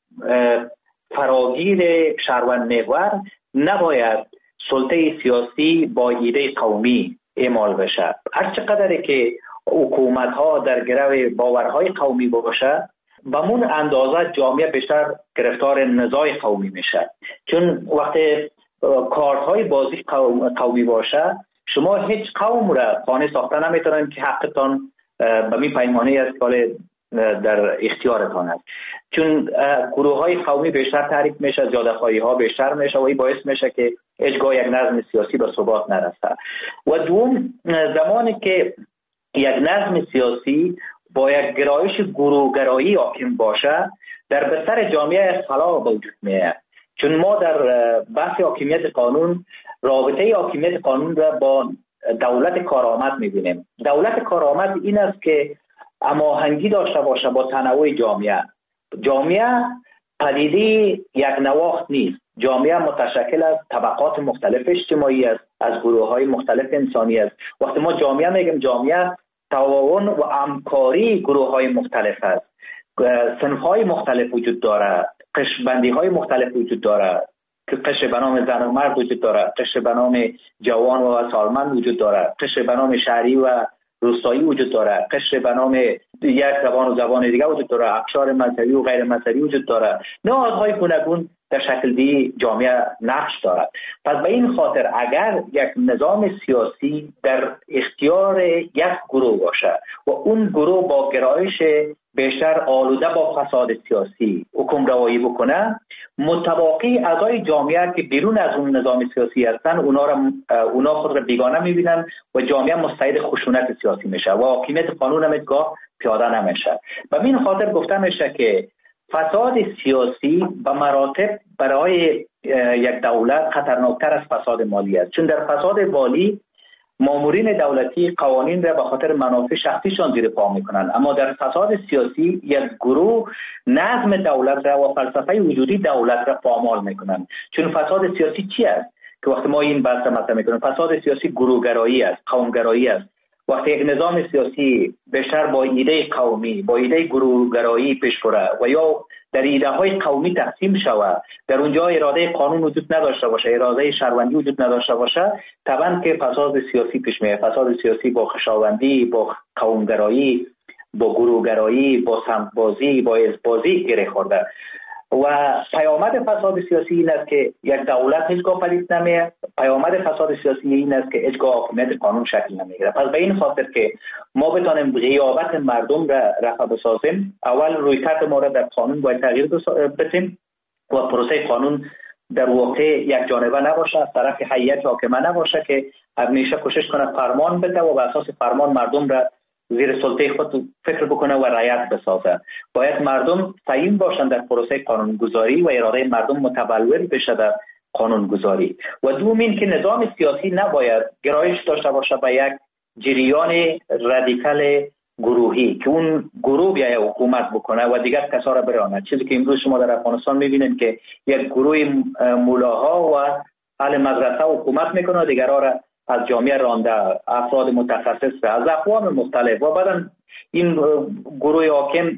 فراگیر شهروند محور نباید سلطه سیاسی با ایده قومی اعمال بشه. هر چقدر که حکومت ها در گرو باورهای قومی باشه به اون اندازه جامعه بیشتر گرفتار نزاع قومی میشه. چون وقتی کارت‌های بازی قومی باشه، شما هیچ قوم را قانع ساخته نمیتونن که حقتان به می پیمانه است که در اختیارتان است. چون گروه‌های قومی بیشتر تحریک میشه، زیادخواهی‌ها بیشتر میشه و این باعث میشه که هیچگاه یک نظم سیاسی به ثبات نرسه. و دوم، زمانی که یک نظم سیاسی با یک گرایش گروه‌گرایی حاکم باشه، در بستر جامعه خلا به وجود میاد. چون ما در بحث حاکمیت قانون، رابطه حاکمیت قانون را با دولت کارآمد می‌بینیم. دولت کارآمد این است که هماهنگی داشته باشه با تنوع جامعه. جامعه پدیده یک نواخت نیست. جامعه متشکل از طبقات مختلف اجتماعی است، از گروه‌های مختلف انسانی است. وقتی ما جامعه میگیم، جامعه تعاون و همکاری گروه‌های مختلف است. صنف‌های مختلف وجود داره، قشربندی‌های مختلف وجود داره، که قشر به نام زن و مرد وجود داره، قشر به نام جوان و سالمند وجود داره، قشر به نام شهری و روستایی وجود داره، قشر به نام یک زبان و زبان دیگه وجود داره، اقشار مذهبی و غیر مذهبی وجود داره. نهادهای گوناگون در شکل دی جامعه نقش دارد. پس به این خاطر اگر یک نظام سیاسی در اختیار یک گروه باشه و اون گروه با گرایش بیشتر آلوده با فساد سیاسی حکم روایی بکنه، متواقی اعضای جامعه که بیرون از اون نظام سیاسی هستن اونا خود را بیگانه میبینن و جامعه مستعد خشونت سیاسی میشه و حاکمیت قانون هم ادگاه پیاده نمیشه. به این خاطر گفته میشه که فساد سیاسی به مراتب برای یک دولت خطرناکتر از فساد مالی است. چون در فساد مالی مامورین دولتی قوانین را به خاطر منافع شخصیشان زیر پا میکنند، اما در فساد سیاسی یک گروه نظم دولت را و فلسفه وجودی دولت را پامال میکنند. چون فساد سیاسی چی است که وقتی ما این بحث مطرح میکنیم؟ فساد سیاسی گروهگرایی است، قومگرایی است. وقتی یک نظام سیاسی بیشتر با ایده قومی، با ایده گروهگرایی پیش بره و یا در ایده های قومی تقسیم شود، در اونجا اراده قانون وجود نداشته باشه، اراده شهروندی وجود نداشته باشه، طبعا که فساد سیاسی پیش میاد. فساد سیاسی با خویشاوندی، با قومگرایی، با گروهگرایی، با سمت‌بازی، با حزب‌بازی گره خورده. و پیامد فساد سیاسی این است که یک دولت هیچگاه پدید نمیاد. پیامد فساد سیاسی این است که هیچگاه حاکمیت قانون شکل نمیگیره. پس به این خاطر که ما بتونیم غیابت مردم را رفع بسازیم، اول رویکرد ما را در قانون باید تغییر بدیم و پروسه قانون در واقع یک جانبه نباشه، از طرف هیئت حاکمه نباشه که همیشه کوشش کنه فرمان بده و بر اساس فرمان مردم را زیر سلطه خود فکر بکنه و رعایت بسازه. باید مردم سعیم باشن در پروسه قانونگذاری و اراده مردم متبلور بشه در قانونگذاری. و دوم این که نظام سیاسی نباید گرایش داشته باشه به یک جریان رادیکال گروهی که اون گروه بیاید حکومت بکنه و دیگر کسا را برانه. چیزی که امروز شما در افغانستان میبینید که یک گروه مولاها و اهل مدرسه حکومت میکنه و دیگرها را از جامعه رانده، افراد متخصص از اقوام مختلف. و بعدا این گروه حاکم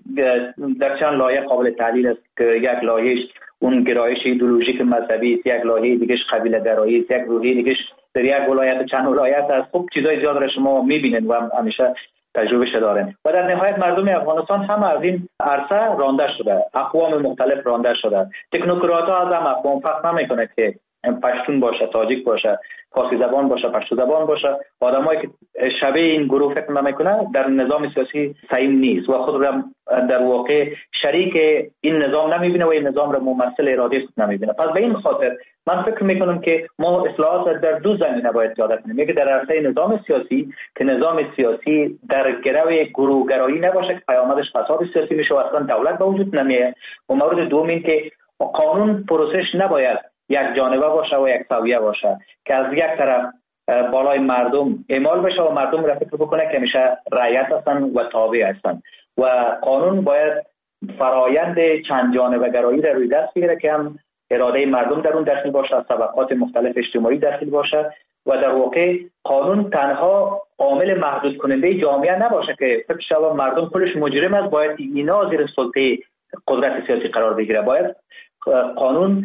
در چند لایه قابل تحلیل است که یک لایه‌اش اون گرایش ایدئولوژیک مذهبی است، یک لایه دیگه‌اش قبیله گرایی است، یک لایه دیگه‌اش در یک ولایت چند ولایت است. خب چیزای زیاد را شما می‌بینید و همیشه تجربه دارین. و در نهایت مردم افغانستان هم از این عرصه رانده شده، اقوام مختلف رانده شده. تکنوکرات‌ها از هم اقوام فرق نمی‌کنه که پشتون باشه، تاجیک باشه، فارسی زبان باشه، پشتو زبان باشه. آدمایی که شبیه این گروه فکر نمیکنه در نظام سیاسی سعیم نیست و خود را در واقع شریک این نظام نمیبینه و این نظام را ممثل اراده خود نمیبینه. پس به این خاطر من فکر میکنم که ما اصلاحات در دو زمینه باید پیاده کنیم. یکی در عرصه نظام سیاسی که نظام سیاسی در گرو گروهگرایی نباشه که پیامدش فساد سیاسی میشه و اصلا دولت به وجود نمیاد. و مورد دوم این که قانون پروسش نباید یک جانبه باشه و یک سویه باشه که از یک طرف بالای مردم اعمال بشه و مردم را فکر بکنه که میشه رعیت هستن و تابع هستن. و قانون باید فرایند چند جانبه گرایی را روی دست بگیره که هم اراده مردم در اون داخل باشه، از طبقات مختلف اجتماعی داخل باشه و در واقع قانون تنها عامل محدود کننده جامعه نباشه که فکر شود مردم خودش مجرم است، باید اینا زیر سلطه قدرت سیاسی قرار بگیره. باید قانون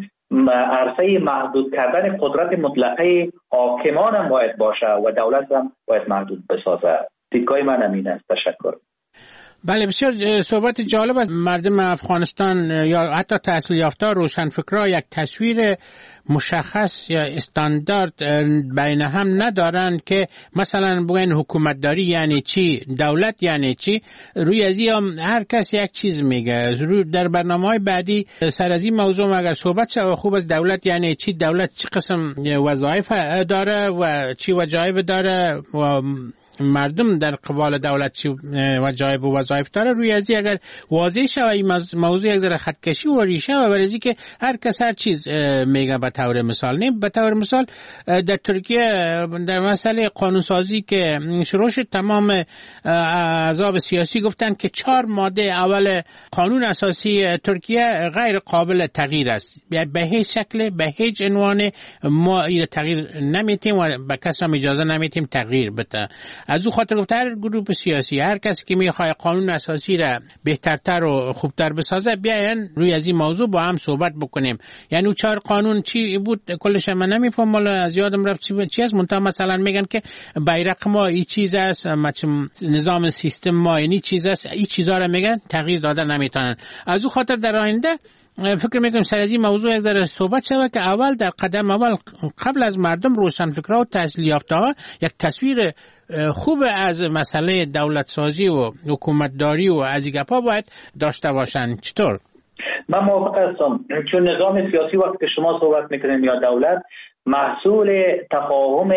عرصه محدود کردن قدرت مطلقه حاکمان هم باید باشه و دولت هم باید محدود بسازه. دیدگاه من همین است. تشکر. بله، بسیار صحبت جالب است. مردم افغانستان یا حتی تحصیل یافته روشنفکرها یک تصویر مشخص یا استاندارد بین هم ندارن که مثلا بگن حکومتداری یعنی چی، دولت یعنی چی. روی از این هر کس یک چیز میگه. در برنامه‌های بعدی سر از این موضوع اگر صحبت شد خوب است. دولت یعنی چی، دولت چه قسم وظایف داره و چی وظایف داره و مردم در قبال دولت چی وظایف و وظایف داره. روی ازی اگر واضح شود این موضوع یک ذره خطکشی و ریشه و برای که هر کس هر چیز میگه به طور مثال. نه به طور مثال در ترکیه در مسئله قانونسازی که شروع شد تمام احزاب سیاسی گفتن که 4 ماده اول قانون اساسی ترکیه غیر قابل تغییر است. به هیچ شکل به هیچ عنوان ما این تغییر نمیتیم و به کس هم اجازه نمیتیم تغییر بده. از او خاطر گفت هر گروه سیاسی هر کسی که میخواد قانون اساسی را بهترتر و خوبتر بسازه بیاین روی از این موضوع با هم صحبت بکنیم. یعنی 4 قانون چی بود کلش من نمیفهم، مال از یادم رفت چی است. منتها مثلا میگن که بیرق ما این چیز است، نظام سیستم ما این چیز است، این چیزا را میگن تغییر دادن نمیتونن. از او خاطر در آینده فکر میکنم سر از این موضوع یک ذره صحبت شود که اول در قدم اول قبل از مردم روشنفکرها و تحصیل یافته‌ها یک تصویر خوب از مسئله دولت سازی و حکومتداری و از این گپا باید داشته باشن. چطور؟ من موافق هستم، چون نظام سیاسی وقتی که شما صحبت میکنین یا دولت محصول تفاهم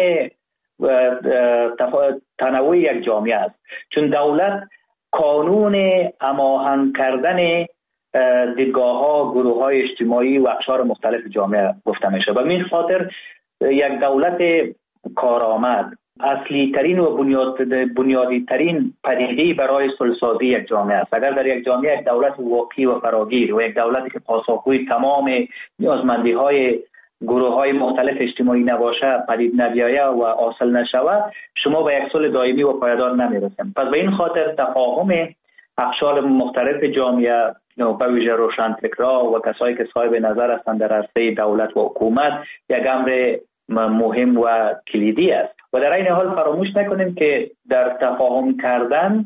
تنوع یک جامعه است. چون دولت قانون هماهنگ کردن دیدگاه‌ها، گروه‌های اجتماعی و اقشار مختلف جامعه گفته میشه. و به خاطر یک دولت کارآمد اصلی ترین و بنیادی ترین پدیده برای صلح‌سازی یک جامعه است. اگر در یک جامعه یک دولت واقعی و فراگیر و یک دولتی که پاسخگوی تمام نیازمندی‌های گروه‌های مختلف اجتماعی نباشه، پدید نیاید و حاصل نشود، شما به یک صلح دائمی و پایدار نمی‌رسید. پس به این خاطر تفاهم اقشار مختلف جامعه به ویژه روشنفکرها و کسایی که صاحب نظر هستند در عرصه دولت و حکومت یک امر مهم و کلیدی است. و در این حال فراموش نکنیم که در تفاهم کردن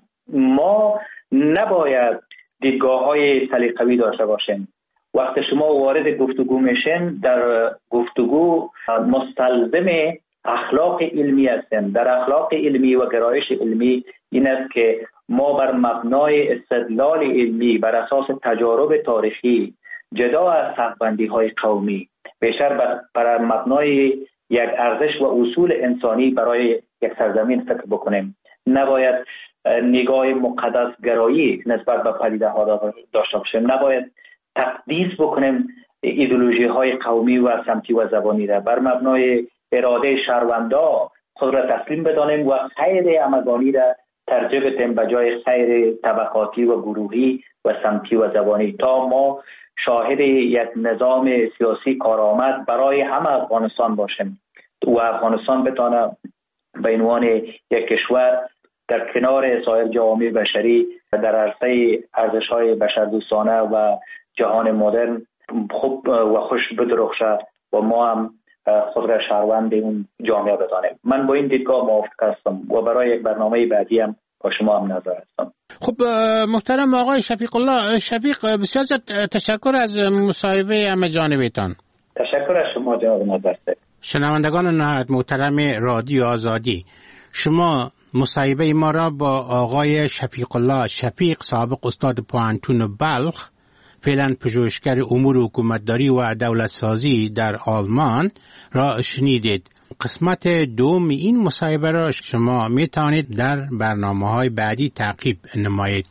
ما نباید دیدگاه‌های سلیقه‌ای داشته باشیم. وقتی شما وارد گفتگو میشین، در گفتگو مستلزم اخلاق علمی هستیم. در اخلاق علمی و گرایش علمی این است که ما بر مبنای استدلال علمی بر اساس تجارب تاریخی جدا از حق‌بندی‌های قومی بیشتر بر مبنای یک ارزش و اصول انسانی برای یک سرزمین فکر بکنیم. نباید نگاه مقدس گرایی نسبت به پدیده‌ها داشته باشیم. نباید تقدیس بکنیم ایدئولوژی های قومی و سمتی و زبانی را. بر مبنای اراده شهروندا خود را تسلیم بدانیم و خیر همگانی را ترجیح بدیم به جای خیر طبقاتی و گروهی و سمتی و زبانی، تا ما شاهد یک نظام سیاسی کارآمد برای همه افغانستان باشیم و افغانستان بتونه به عنوان یک کشور در کنار سایر جوامع بشری در عرصه ارزش‌های بشردوستانه و جهان مدرن خوب و خوش بدرخشه و ما هم خود را شهروند اون جامعه بدانیم. من با این دیدگاه موافق هستم و برای یک برنامه بعدی هم با شما هم نظر هستم. خب محترم آقای شفیق الله، شفیق بسیار تشکر از مصاحبه همه جانبتان. تشکر از شما جناب نظرسه. شنوندگان نهایت محترم رادیو آزادی، شما مصاحبه ما را با آقای شفیق الله شفیق، سابق استاد پوهنتون بلخ، فعلا پژوهشگر امور حکومتداری و دولت سازی در آلمان را شنیدید. قسمت دوم این مصاحبه را شما می توانید در برنامه‌های بعدی تعقیب نمایید.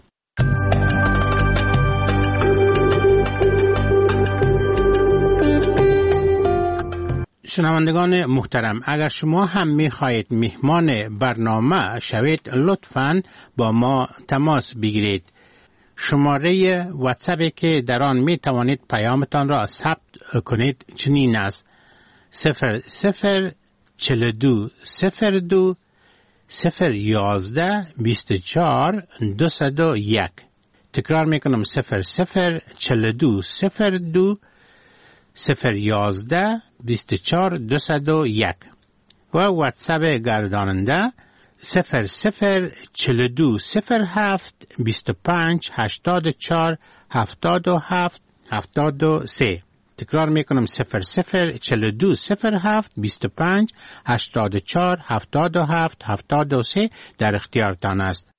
شنوندگان محترم، اگر شما هم می خواهید مهمان برنامه شوید، لطفاً با ما تماس بگیرید. شماره واتساپی که در آن می توانید پیامتان را ثبت کنید چنین است: 0042 02 011 24 201. تکرار می کنم: 0042 02 011 24 201. و واتساپ گرداننده 0042 07 25 84 77 73. تکرار میکنم 0042 07 25 84 77 73 در اختیارتان است.